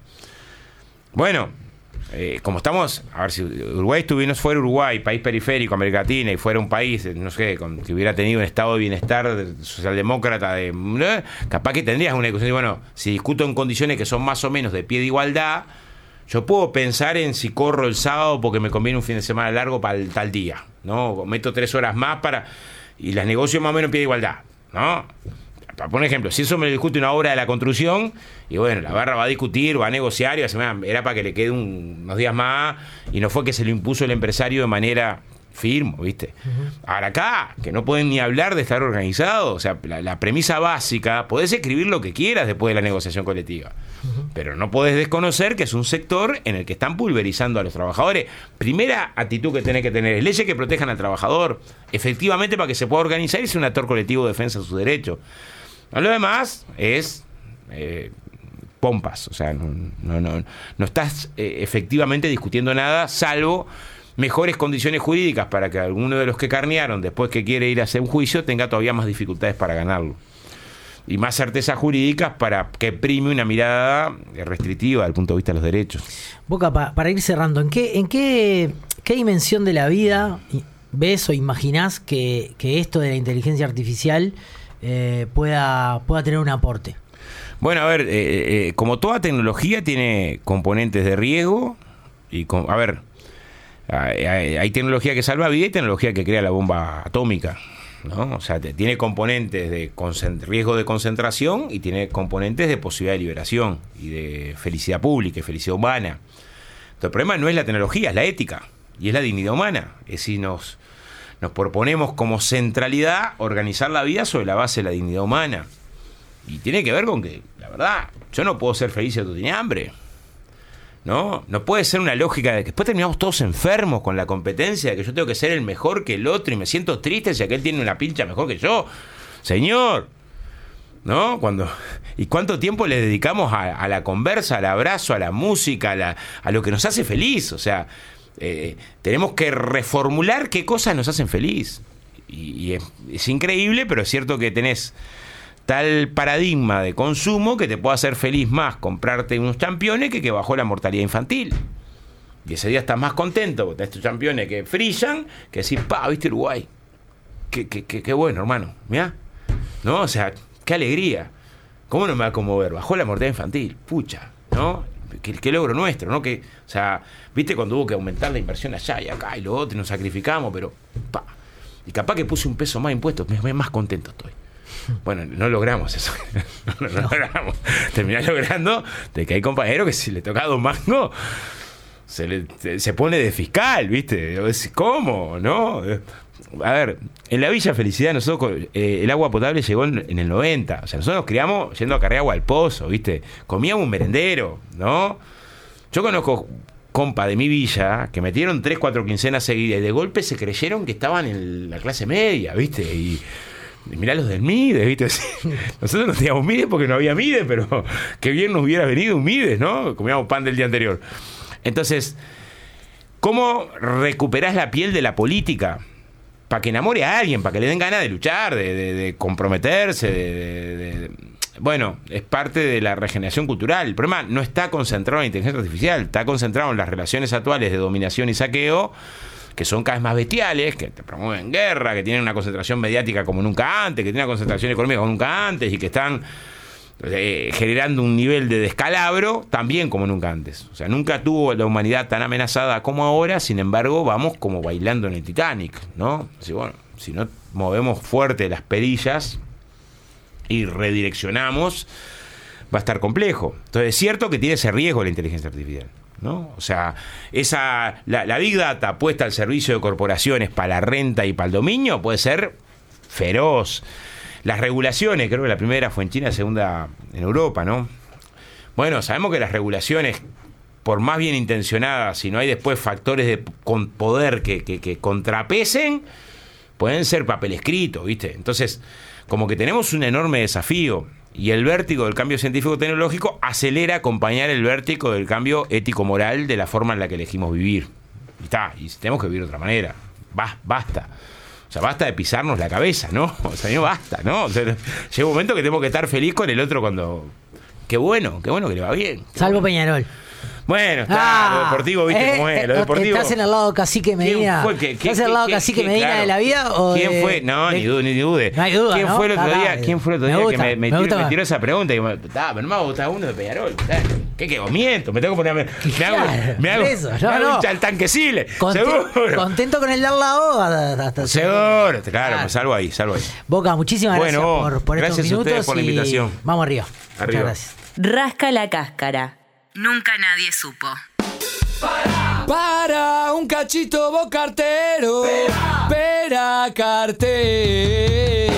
Bueno, como estamos, a ver, si Uruguay no fuera Uruguay, país periférico, América Latina, y fuera un país, no sé, que hubiera tenido un estado de bienestar socialdemócrata, capaz que tendrías una discusión de, bueno, si discuto en condiciones que son más o menos de pie de igualdad, yo puedo pensar en si corro el sábado porque me conviene un fin de semana largo para el tal día, ¿no? Meto 3 horas más y las negocio más o menos en pie de igualdad, ¿no? Para poner ejemplo, si eso me lo discute una obra de la construcción, y bueno, la barra va a discutir, va a negociar, y era para que le quede unos días más, y no fue que se lo impuso el empresario de manera firme, ¿viste? Ahora acá, que no pueden ni hablar de estar organizados, o sea, la premisa básica, podés escribir lo que quieras después de la negociación colectiva, pero no podés desconocer que es un sector en el que están pulverizando a los trabajadores. Primera actitud que tenés que tener es leyes que protejan al trabajador, efectivamente, para que se pueda organizar y ser un actor colectivo de defensa de sus derechos. Lo demás es pompas, o sea, no estás efectivamente discutiendo nada, salvo mejores condiciones jurídicas para que alguno de los que carnearon, después que quiere ir a hacer un juicio, tenga todavía más dificultades para ganarlo. Y más certezas jurídicas para que prime una mirada restrictiva desde el punto de vista de los derechos. Boca, para ir cerrando, ¿en qué dimensión de la vida ves o imaginás que esto de la inteligencia artificial pueda tener un aporte? Bueno, a ver, como toda tecnología tiene componentes de riesgo y hay tecnología que salva vida y tecnología que crea la bomba atómica, ¿no? O sea, tiene componentes de riesgo de concentración y tiene componentes de posibilidad de liberación y de felicidad pública y felicidad humana. Entonces, el problema no es la tecnología, es la ética y es la dignidad humana. Es decir, nos proponemos como centralidad organizar la vida sobre la base de la dignidad humana. Y tiene que ver con que, la verdad, yo no puedo ser feliz si tú tienes hambre. No puede ser una lógica de que después terminamos todos enfermos con la competencia de que yo tengo que ser el mejor que el otro y me siento triste si aquel tiene una pincha mejor que yo. Señor, ¿no? ¿Y cuánto tiempo le dedicamos a la conversa, al abrazo, a la música, a lo que nos hace feliz? O sea, tenemos que reformular qué cosas nos hacen feliz. Y es increíble, pero es cierto que tenés tal paradigma de consumo que te puede hacer feliz más comprarte unos championes que bajó la mortalidad infantil. Y ese día estás más contento porque tenés estos championes que brillan, que decís, ¿viste Uruguay? Qué bueno, hermano, mirá, ¿no? O sea, qué alegría. ¿Cómo no me va a conmover? Bajó la mortalidad infantil, pucha, ¿no? Qué logro nuestro, ¿no? O sea, ¿viste cuando hubo que aumentar la inversión allá y acá y lo otro y nos sacrificamos? Pero, y capaz que puse un peso más impuestos, más contento estoy. Bueno, no logramos eso. No logramos. Terminás logrando de que hay compañeros que si le toca Don Mango se pone de fiscal, ¿viste? ¿Cómo? ¿No? A ver, en la Villa Felicidad nosotros el agua potable llegó en el 90. O sea, nosotros nos criamos yendo a cargar agua al pozo, ¿viste? Comíamos un merendero, ¿no? Yo conozco compa de mi villa que metieron 3, 4 quincenas seguidas y de golpe se creyeron que estaban en la clase media, ¿viste? Y mirá los del Mides, ¿viste? Nosotros no teníamos Mides porque no había Mides, pero qué bien nos hubiera venido un Mides, ¿no? Comíamos pan del día anterior. Entonces, ¿cómo recuperás la piel de la política? Para que enamore a alguien, para que le den ganas de luchar, de comprometerse, bueno, es parte de la regeneración cultural. El problema no está concentrado en la inteligencia artificial, está concentrado en las relaciones actuales de dominación y saqueo, que son cada vez más bestiales, que te promueven guerra, que tienen una concentración mediática como nunca antes, que tienen una concentración económica como nunca antes y que están generando un nivel de descalabro también como nunca antes. O sea, nunca tuvo la humanidad tan amenazada como ahora, sin embargo, vamos como bailando en el Titanic, ¿no? Así, bueno, si no movemos fuerte las perillas y redireccionamos, va a estar complejo. Entonces, es cierto que tiene ese riesgo la inteligencia artificial, ¿no? O sea, la Big Data puesta al servicio de corporaciones para la renta y para el dominio puede ser feroz. Las regulaciones, creo que la primera fue en China, la segunda en Europa, ¿no? Bueno, sabemos que las regulaciones, por más bien intencionadas, si no hay después factores con poder que contrapesen, pueden ser papel escrito, ¿viste? Entonces, como que tenemos un enorme desafío y el vértigo del cambio científico-tecnológico acelera acompañar el vértigo del cambio ético-moral de la forma en la que elegimos vivir. Y tenemos que vivir de otra manera. Basta. O sea, basta de pisarnos la cabeza, ¿no? O sea, no basta, ¿no? O sea, llega un momento que tenemos que estar feliz con el otro cuando... Qué bueno que le va bien. Salvo Peñarol. Bueno, está, lo deportivo, ¿viste cómo es? Lo deportivo. ¿Estás en el lado Cacique Medina? ¿Estás en el lado Cacique Medina claro, de la vida? O ¿quién fue? No, ni dude. No hay duda, ¿Quién fue el otro día, ¿quién fue el otro día que me tiró esa pregunta? Y pero no me gusta uno de Peñarol. ¿Qué miento? Me tengo que poner... Me hago un tanquecile. Seguro. Contento con el de al lado. Seguro. Claro, pues salvo ahí. Boca, muchísimas gracias por estos minutos. Gracias a ustedes por la invitación. Vamos arriba. Muchas gracias. Rasca la cáscara. Nunca nadie supo. Para un cachito vos cartero. Pera cartero.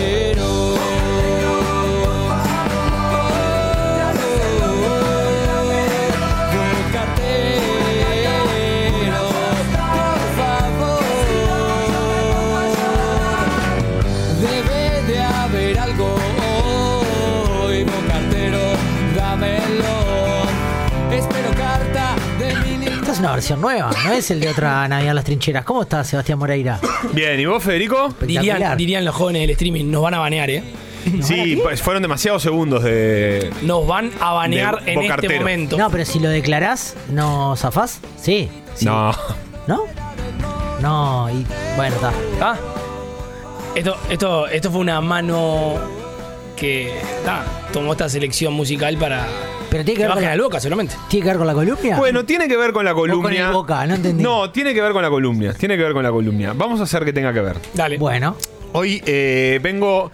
Es una versión nueva, no es el de otra Navidad en las Trincheras. ¿Cómo está Sebastián Moreira? Bien, ¿y vos, Federico? Dirían los jóvenes del streaming, nos van a banear, ¿eh? Sí, pues fueron demasiados segundos de... Nos van a banear en Bocartero. este momento. No, pero si lo declarás, ¿no zafás? Sí. No. ¿No? No, y bueno, está. ¿Ah? Esto fue una mano que tomó esta selección musical para... Pero tiene que ver con la Boca, solamente. ¿Tiene que ver con la columna? Bueno, tiene que ver con la columna. ¿O con el Boca? No entendí. No, tiene que ver con la columna. Tiene que ver con la columna. Vamos a hacer que tenga que ver. Dale. Bueno. Hoy vengo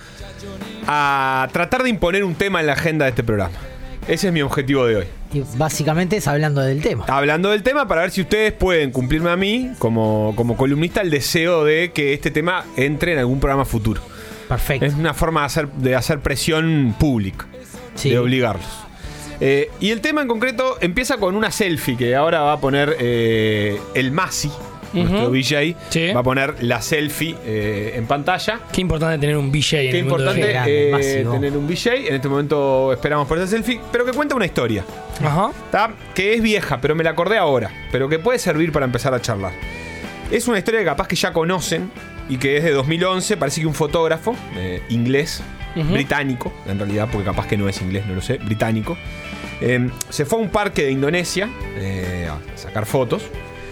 a tratar de imponer un tema en la agenda de este programa. Ese es mi objetivo de hoy. Y básicamente es hablando del tema. Hablando del tema para ver si ustedes pueden cumplirme a mí, como columnista, el deseo de que este tema entre en algún programa futuro. Perfecto. Es una forma de hacer presión pública. Sí. De obligarlos. Y el tema en concreto empieza con una selfie que ahora va a poner el Masi, nuestro VJ. Sí. Va a poner la selfie en pantalla. Qué importante tener un VJ en el mundo. Qué importante tener un VJ. En este momento esperamos por esa selfie, pero que cuenta una historia. Ajá. ¿Tá? Que es vieja, pero me la acordé ahora. Pero que puede servir para empezar a charlar. Es una historia que capaz que ya conocen y que es de 2011. Parece que un fotógrafo inglés, británico, en realidad, porque capaz que no es inglés, no lo sé, británico. Se fue a un parque de Indonesia a sacar fotos.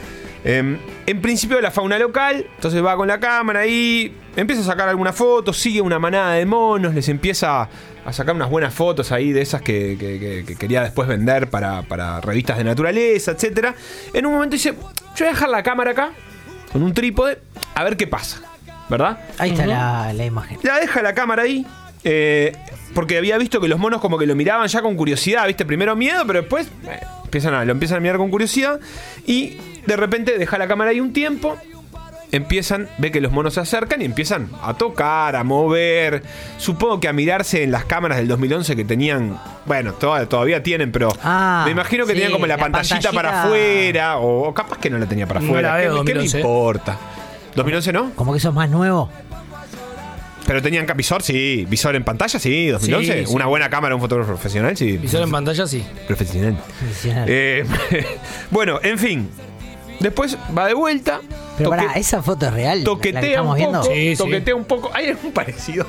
En principio de la fauna local. Entonces va con la cámara y empieza a sacar algunas fotos. Sigue una manada de monos. Les empieza a sacar unas buenas fotos ahí de esas que quería después vender para revistas de naturaleza, etc. En un momento dice: yo voy a dejar la cámara acá con un trípode a ver qué pasa, ¿verdad? Ahí está la imagen. Ya deja la cámara ahí porque había visto que los monos como que lo miraban ya con curiosidad, ¿viste? Primero miedo, pero después lo empiezan a mirar con curiosidad. Y de repente deja la cámara ahí un tiempo. Ve que los monos se acercan y empiezan a tocar, a mover. Supongo que a mirarse en las cámaras del 2011 que tenían, bueno, todavía tienen, pero me imagino que tenían como la pantallita para afuera, o capaz que no la tenía para afuera. No la veo, ¿Qué me 2011? importa? ¿2011 no? Como que eso es más nuevo. Pero tenían visor, sí. Visor en pantalla, sí. 2011. Sí. Una buena cámara, un fotógrafo profesional, sí. Visor en pantalla, sí. Profesional. Bueno, en fin. Después va de vuelta. Pero pará, ¿esa foto es real? ¿La que Toquetea estamos un viendo? poco. Sí, sí. Toquetea un poco. Hay algún parecido.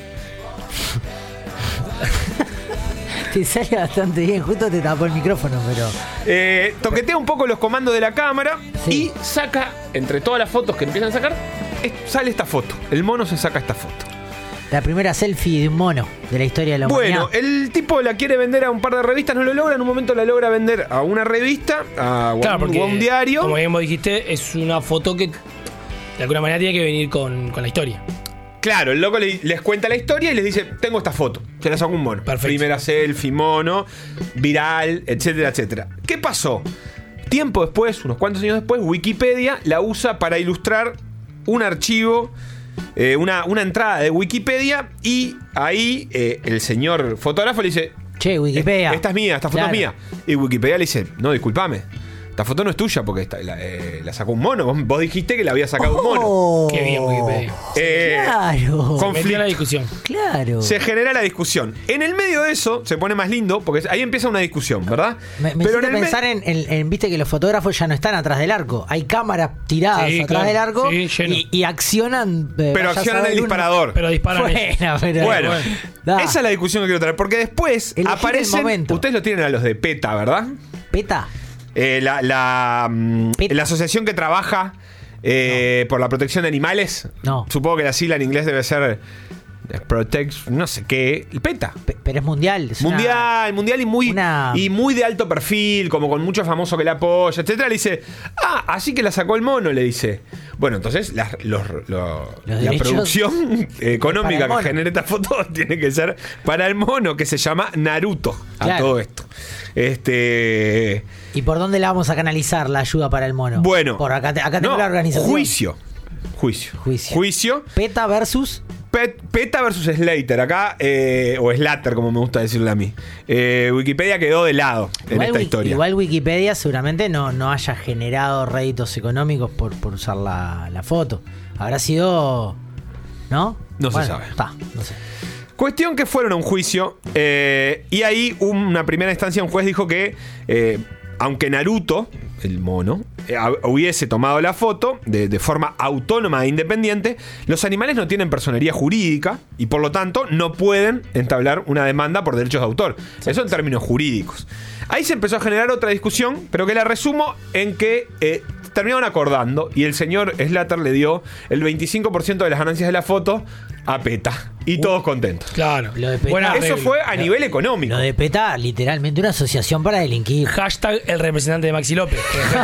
Te sale bastante bien. Justo te tapó el micrófono, pero... Toquetea un poco los comandos de la cámara. Sí. Y saca, entre todas las fotos que empiezan a sacar, sale esta foto. El mono se saca esta foto. La primera selfie de un mono de la historia de la humanidad. Bueno, el tipo la quiere vender a un par de revistas, no lo logra. En un momento la logra vender a una revista, a un diario. Como bien vos dijiste, es una foto que de alguna manera tiene que venir con la historia. Claro, el loco les cuenta la historia y les dice, tengo esta foto. Se la sacó un mono. Perfecto. Primera selfie, mono, viral, etcétera, etcétera. ¿Qué pasó? Tiempo después, unos cuantos años después, Wikipedia la usa para ilustrar un archivo, una entrada de Wikipedia, y ahí el señor fotógrafo le dice, che, Wikipedia. esta es mía, esta foto es mía. Y Wikipedia le dice, no, discúlpame, esta foto no es tuya porque la sacó un mono. Vos dijiste que la había sacado un mono. Qué bien, Wikipedia. Claro. Metió la discusión. Claro. Se genera la discusión. En el medio de eso se pone más lindo, porque ahí empieza una discusión, ¿verdad? Me hiciste pensar en, viste que los fotógrafos ya no están atrás del arco. Hay cámaras tiradas Sí, atrás claro. del arco, Sí, lleno. y accionan. Pero vaya a accionan saber el uno. disparador. Pero disparan ellos. Bueno, Da. esa es la discusión que quiero traer. Porque después Elegir el aparecen. momento. Ustedes lo tienen a los de PETA, ¿verdad? ¿Peta? La asociación que trabaja por la protección de animales. No. Supongo que la sigla en inglés debe ser Protect, no sé qué. El PETA. Pero es mundial. Es Mundial y muy de alto perfil, como con mucho famoso que la apoya, etcétera. Le dice, así que la sacó el mono, le dice. Bueno, entonces la producción económica que genere esta foto tiene que ser para el mono, que se llama Naruto. A todo esto. ¿Y por dónde la vamos a canalizar la ayuda para el mono? Bueno, por acá tengo la organización. Juicio. PETA versus PETA versus Slater, acá, o Slater, como me gusta decirle a mí. Wikipedia quedó de lado en esta historia. Igual Wikipedia seguramente no haya generado réditos económicos por usar la foto. Habrá sido... ¿No? No se sabe. No sé. Cuestión que fueron a un juicio, y ahí una primera instancia un juez dijo que aunque Naruto, el mono, hubiese tomado la foto de forma autónoma e independiente, los animales no tienen personería jurídica y por lo tanto no pueden entablar una demanda por derechos de autor. Eso en términos jurídicos. Ahí se empezó a generar otra discusión, pero que la resumo en que terminaron acordando y el señor Slater le dio el 25% de las ganancias de la foto a PETA. Y todos contentos. Claro. Lo de PETA. Eso fue a nivel económico. Lo de PETA, literalmente una asociación para delinquir. Hashtag el representante de Maxi López.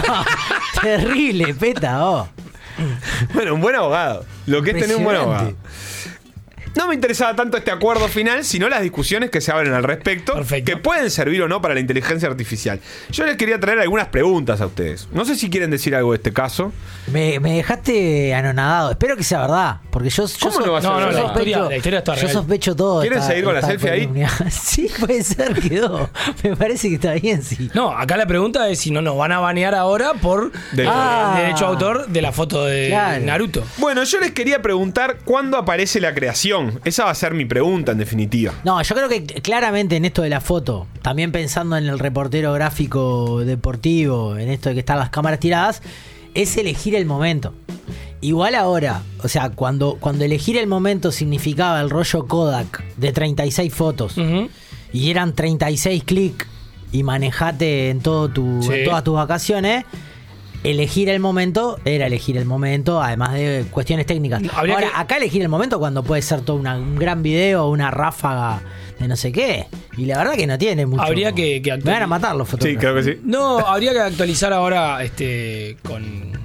Terrible, PETA, Bueno, un buen abogado. Lo que es tener un buen abogado. No me interesaba tanto este acuerdo final, sino las discusiones que se abren al respecto, Perfecto. que pueden servir o no para la inteligencia artificial. Yo les quería traer algunas preguntas a ustedes. No sé si quieren decir algo de este caso. Me dejaste anonadado. Espero que sea verdad, porque yo ¿Cómo no va a ser verdad? La historia está yo real. sospecho todo. ¿Quieren seguir con la selfie ahí? Sí, puede ser, quedó. Me parece que está bien, sí. No, acá la pregunta es si no nos van a banear ahora por derecho de autor de la foto de Naruto. Bueno, yo les quería preguntar cuándo aparece la creación. Esa va a ser mi pregunta, en definitiva. No, yo creo que claramente en esto de la foto, también pensando en el reportero gráfico deportivo, en esto de que están las cámaras tiradas, es elegir el momento. Igual ahora, o sea, cuando elegir el momento significaba el rollo Kodak de 36 fotos y eran 36 clics y manejate en todas tus vacaciones, elegir el momento era elegir el momento, además de cuestiones técnicas. Ahora, acá elegir el momento cuando puede ser todo un gran video, una ráfaga de no sé qué. Y la verdad que no tiene mucho. Habría que me van a matar los fotógrafos. Sí, creo que sí. No, habría que actualizar ahora con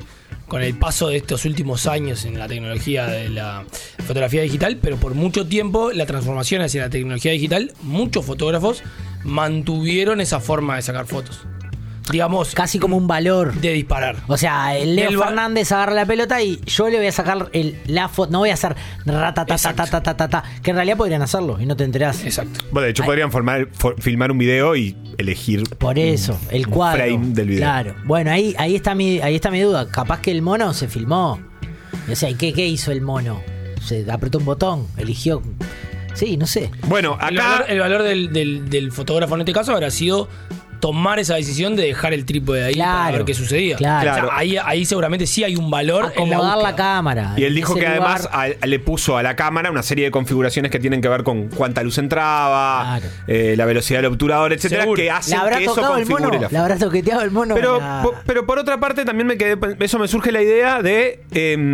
con el paso de estos últimos años en la tecnología de la fotografía digital, pero por mucho tiempo la transformación hacia la tecnología digital, muchos fotógrafos mantuvieron esa forma de sacar fotos. Digamos, casi como un valor de disparar. O sea, el Leo Del Fernández agarra la pelota y yo le voy a sacar la foto. No voy a hacer ratatatatatatatata, que en realidad podrían hacerlo y no te enterás. Exacto. Bueno, de hecho podrían filmar un video y elegir por eso, el cuadro frame del video. Claro. Bueno, ahí está mi duda. Capaz que el mono se filmó. O sea, ¿qué hizo el mono? Se apretó un botón, eligió. Sí, no sé. Bueno, acá El valor del fotógrafo en este caso habrá sido tomar esa decisión de dejar el trípode ahí para ver qué sucedía. Claro. O sea, ahí seguramente sí hay un valor acomodar en la cámara. Y él dijo que además le puso a la cámara una serie de configuraciones que tienen que ver con cuánta luz entraba, la velocidad del obturador, etcétera, Seguro. que hacen que eso configure la foto. ¿Le habrá toqueteado el mono? Pero por otra parte también eso me surge la idea de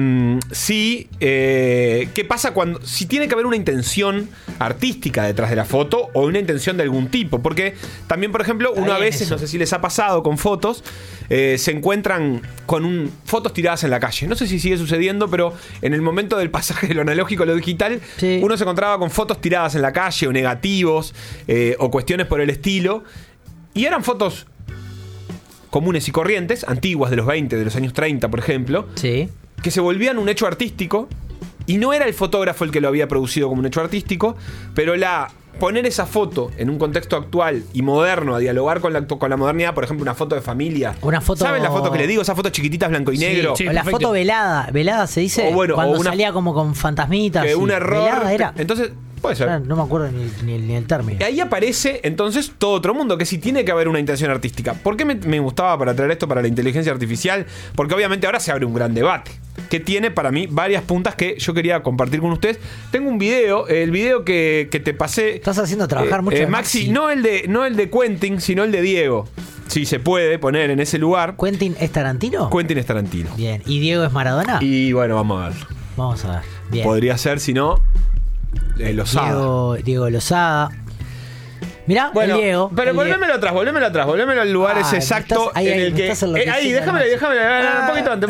qué pasa si tiene que haber una intención artística detrás de la foto o una intención de algún tipo. Porque también, por ejemplo, a veces, no sé si les ha pasado con fotos, se encuentran con fotos tiradas en la calle. No sé si sigue sucediendo, pero en el momento del pasaje de lo analógico a lo digital, uno se encontraba con fotos tiradas en la calle o negativos o cuestiones por el estilo. Y eran fotos comunes y corrientes, antiguas, de los 20, de los años 30, por ejemplo, que se volvían un hecho artístico. Y no era el fotógrafo el que lo había producido como un hecho artístico, pero poner esa foto en un contexto actual y moderno, a dialogar con la modernidad, por ejemplo, una foto de familia. ¿Saben la foto que le digo? Esas fotos chiquititas blanco y negro. O la foto velada se dice, cuando salía como con fantasmitas. Que un error. Velada era. Entonces, puede ser. No me acuerdo ni el término. Y ahí aparece entonces todo otro mundo, que sí tiene que haber una intención artística. ¿Por qué me gustaba para traer esto para la inteligencia artificial? Porque obviamente ahora se abre un gran debate que tiene para mí varias puntas que yo quería compartir con ustedes. Tengo un video, el video que te pasé. Estás haciendo trabajar mucho de Maxi. No el de Quentin, sino el de Diego. Si se puede poner en ese lugar. ¿Quentin es Tarantino? Quentin es Tarantino. Bien. ¿Y Diego es Maradona? Y bueno, vamos a verlo. Vamos a ver. Bien. Podría ser, si no, Lozada. Diego Lozada. Mirá, bueno, el Diego. Pero volvémelo atrás, volvémelo al lugar ese exacto en el que. Ahí, déjame. Un poquito antes.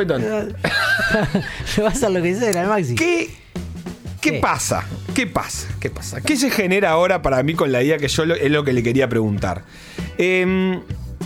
Le vas a hacer lo que sea, Maxi. ¿Qué pasa? ¿Qué se genera ahora para mí con la idea que yo es lo que le quería preguntar? En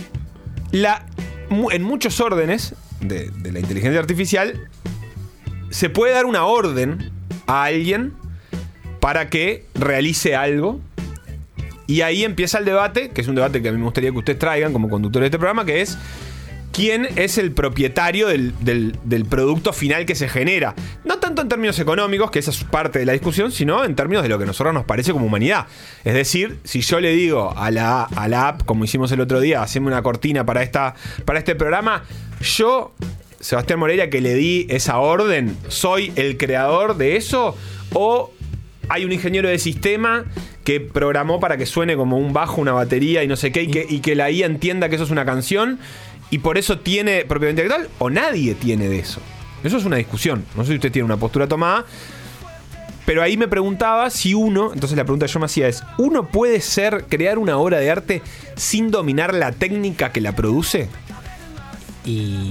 muchos órdenes de la inteligencia artificial se puede dar una orden a alguien para que realice algo. Y ahí empieza el debate, que es un debate que a mí me gustaría que ustedes traigan como conductores de este programa, que es quién es el propietario del producto final que se genera. No tanto en términos económicos, que esa es parte de la discusión, sino en términos de lo que a nosotros nos parece como humanidad. Es decir, si yo le digo a la app, como hicimos el otro día, haceme una cortina para este programa, yo, Sebastián Moreira, que le di esa orden, ¿soy el creador de eso? ¿O hay un ingeniero de sistema que programó para que suene como un bajo, una batería y no sé qué, y que la IA entienda que eso es una canción y por eso tiene propiedad intelectual? ¿O nadie tiene de eso? Eso es una discusión. No sé si usted tiene una postura tomada, pero ahí me preguntaba si entonces la pregunta que yo me hacía es, ¿uno puede crear una obra de arte sin dominar la técnica que la produce? Y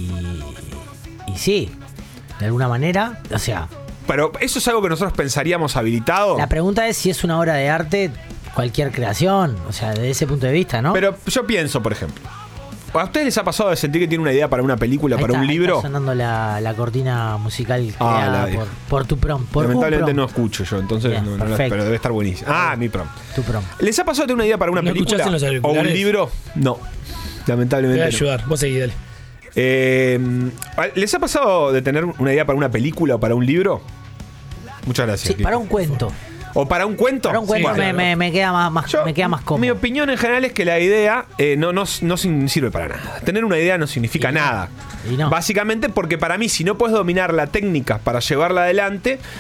sí, de alguna manera, o sea... Pero eso es algo que nosotros pensaríamos habilitado. La pregunta es si es una obra de arte cualquier creación, o sea, desde ese punto de vista, ¿no? Pero yo pienso, por ejemplo, ¿a ustedes les ha pasado de sentir que tiene una idea para una película, para un libro? Está sonando la cortina musical creada por tu prom. Lamentablemente no escucho yo, entonces bien, pero debe estar buenísimo. Mi prom. Tu prom. ¿Les ha pasado de tener una idea para una película o un libro? No, lamentablemente. Te voy a ayudar, vos seguí, dale. ¿Les ha pasado de tener una idea para una película o para un libro? Muchas gracias. Sí, para un cuento. ¿O para un cuento? Para un cuento me queda más cómodo. Mi opinión en general es que la idea no sirve para nada. Tener una idea no significa nada. No. Básicamente porque para mí, si no puedes dominar la técnica para llevarla adelante,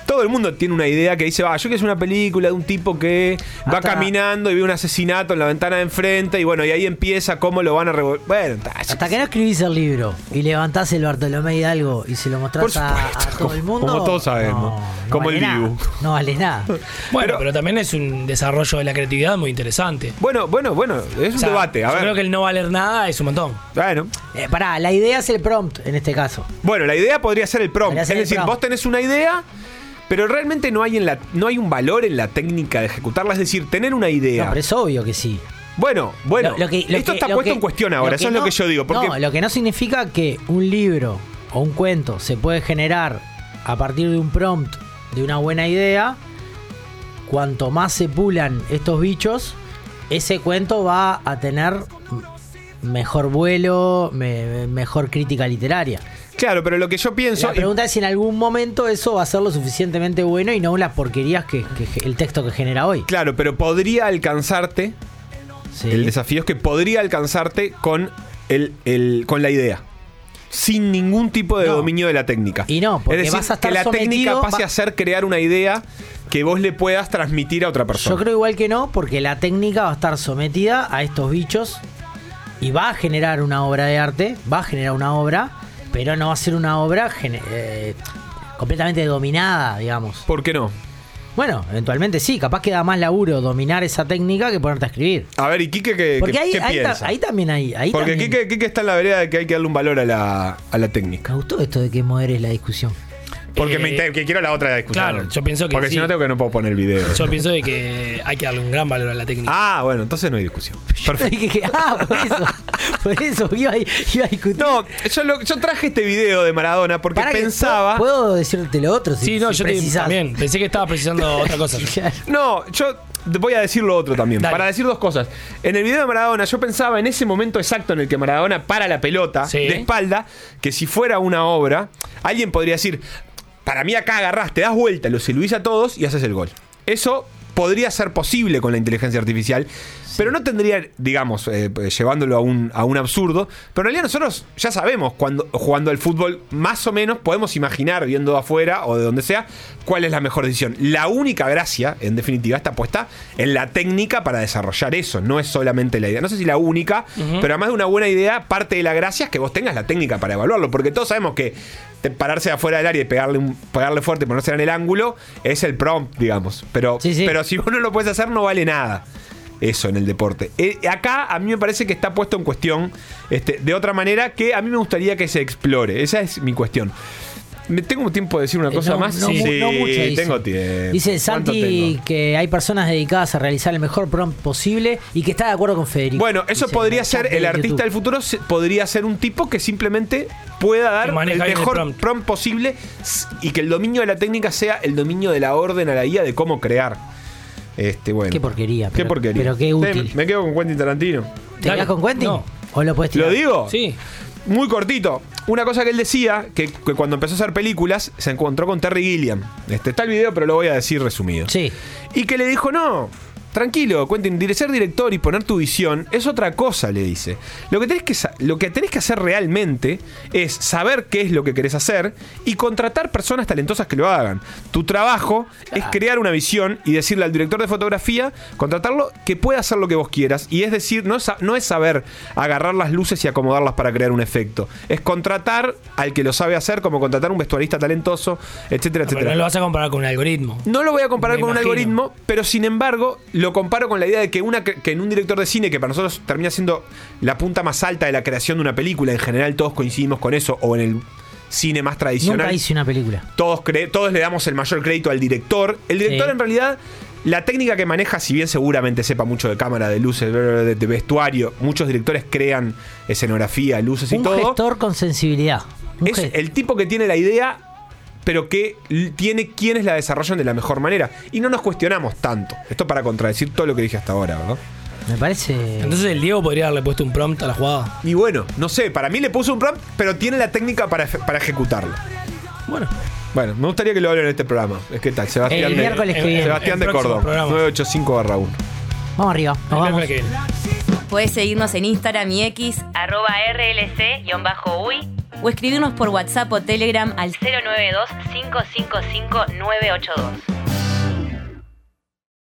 Todo el mundo tiene una idea que dice, yo quiero hacer una película de un tipo que va caminando y ve un asesinato en la ventana de enfrente y bueno, y ahí empieza cómo lo van a revolver. Bueno, hasta que no escribís el libro y levantás el Bartolomé Hidalgo y se lo mostrás a todo el mundo. Como todos sabemos. Como vale el Dibu. No vale nada. Bueno, pero también es un desarrollo de la creatividad muy interesante. Bueno, es un debate. A ver. Creo que el no valer nada es un montón. Bueno. La idea es el prompt en este caso. Bueno, la idea podría ser el prompt. Es decir, vos tenés una idea, pero realmente no hay un valor en la técnica de ejecutarla. Es decir, tener una idea. No, pero es obvio que sí. Bueno, esto está puesto en cuestión ahora. Eso es lo que yo digo. Porque... No, lo que no significa que un libro o un cuento se puede generar a partir de un prompt, de una buena idea. Cuanto más se pulan estos bichos, ese cuento va a tener mejor vuelo, mejor crítica literaria. Claro, pero lo que yo pienso... La pregunta es si en algún momento eso va a ser lo suficientemente bueno y no las porquerías que el texto que genera hoy. Claro, pero podría alcanzarte... Sí. El desafío es que podría alcanzarte con con la idea. Sin ningún tipo de dominio de la técnica. Y no, porque es decir, vas a estar que la técnica pase a ser crear una idea que vos le puedas transmitir a otra persona. Yo creo igual que no, porque la técnica va a estar sometida a estos bichos y va a generar una obra de arte, pero no va a ser una obra completamente dominada, digamos. ¿Por qué no? Bueno, eventualmente sí, capaz que da más laburo dominar esa técnica que ponerte a escribir. A ver, ¿y Quique qué piensa? Ahí también hay. Porque también... Quique está en la vereda de que hay que darle un valor a la técnica. Me gustó esto de que moderes la discusión. Porque que quiero la otra discusión. Claro, yo pienso que porque si no tengo que no puedo poner el video. Yo pienso de que hay que darle un gran valor a la técnica. Bueno, entonces no hay discusión. Perfecto. Por eso iba a discutir. No, yo traje este video de Maradona porque pensaba... ¿Puedo decirte lo otro? Yo también. Pensé que estaba precisando otra cosa. No, yo voy a decir lo otro también. Dale. Para decir dos cosas. En el video de Maradona yo pensaba en ese momento exacto en el que Maradona para la pelota de espalda, que si fuera una obra, alguien podría decir... Para mí acá agarrás, te das vuelta, los silbís a todos y haces el gol. Eso podría ser posible con la inteligencia artificial, pero no tendría, digamos, llevándolo a un absurdo. Pero en realidad nosotros ya sabemos, jugando al fútbol, más o menos podemos imaginar, viendo afuera o de donde sea, cuál es la mejor decisión. La única gracia, en definitiva, está puesta en la técnica para desarrollar eso. No es solamente la idea. No sé si la única, pero además de una buena idea, parte de la gracia es que vos tengas la técnica para evaluarlo. Porque todos sabemos que pararse de afuera del área y pegarle fuerte y ponerse en el ángulo es el prompt, digamos. Pero si vos no lo puedes hacer, no vale nada. Eso en el deporte. Acá a mí me parece que está puesto en cuestión de otra manera que a mí me gustaría que se explore. Esa es mi cuestión. ¿Tengo tiempo de decir una cosa más? No mucho, dice. Tengo tiempo. Dice Santi que hay personas dedicadas a realizar el mejor prompt posible y que está de acuerdo con Federico. Bueno, eso podría ser, el artista del futuro podría ser un tipo que simplemente pueda dar el mejor prompt posible y que el dominio de la técnica sea el dominio de la orden a la guía de cómo crear. Bueno. Qué porquería. Pero qué útil. Me quedo con Quentin Tarantino. ¿Te quedas con Quentin? No. ¿O lo puedes tirar? ¿Lo digo? Sí. Muy cortito. Una cosa que él decía, que cuando empezó a hacer películas, se encontró con Terry Gilliam. Está el video, pero lo voy a decir resumido. Sí. Y que le dijo, no, tranquilo, Quentin, ser director y poner tu visión es otra cosa, le dice. Lo que tenés que hacer realmente es saber qué es lo que querés hacer y contratar personas talentosas que lo hagan. Tu trabajo es crear una visión y decirle al director de fotografía, contratarlo, que pueda hacer lo que vos quieras. Y es decir, no es saber agarrar las luces y acomodarlas para crear un efecto. Es contratar al que lo sabe hacer, como contratar un vestuarista talentoso, etcétera, etcétera. Pero no lo vas a comparar con un algoritmo. No lo voy a comparar con un algoritmo, pero sin embargo lo comparo con la idea de que en un director de cine, que para nosotros termina siendo la punta más alta de la creación de una película, en general todos coincidimos con eso, o en el cine más tradicional. Nunca hice una película. Todos le damos el mayor crédito al director. El director en realidad, la técnica que maneja, si bien seguramente sepa mucho de cámara, de luces, de vestuario, muchos directores crean escenografía, luces y todo. Un gestor con sensibilidad. Es el tipo que tiene la idea, pero que tiene quienes la desarrollan de la mejor manera. Y no nos cuestionamos tanto. Esto para contradecir todo lo que dije hasta ahora, ¿verdad? Me parece... Entonces el Diego podría haberle puesto un prompt a la jugada. Y bueno, no sé, para mí le puso un prompt, pero tiene la técnica para ejecutarlo. Bueno, me gustaría que lo hablen en este programa. Es que tal, Sebastián de Córdoba, 985/1. Vamos arriba, vamos. Puedes seguirnos en Instagram y X, @RLC_UI. o escribirnos por WhatsApp o Telegram al 092-555-982.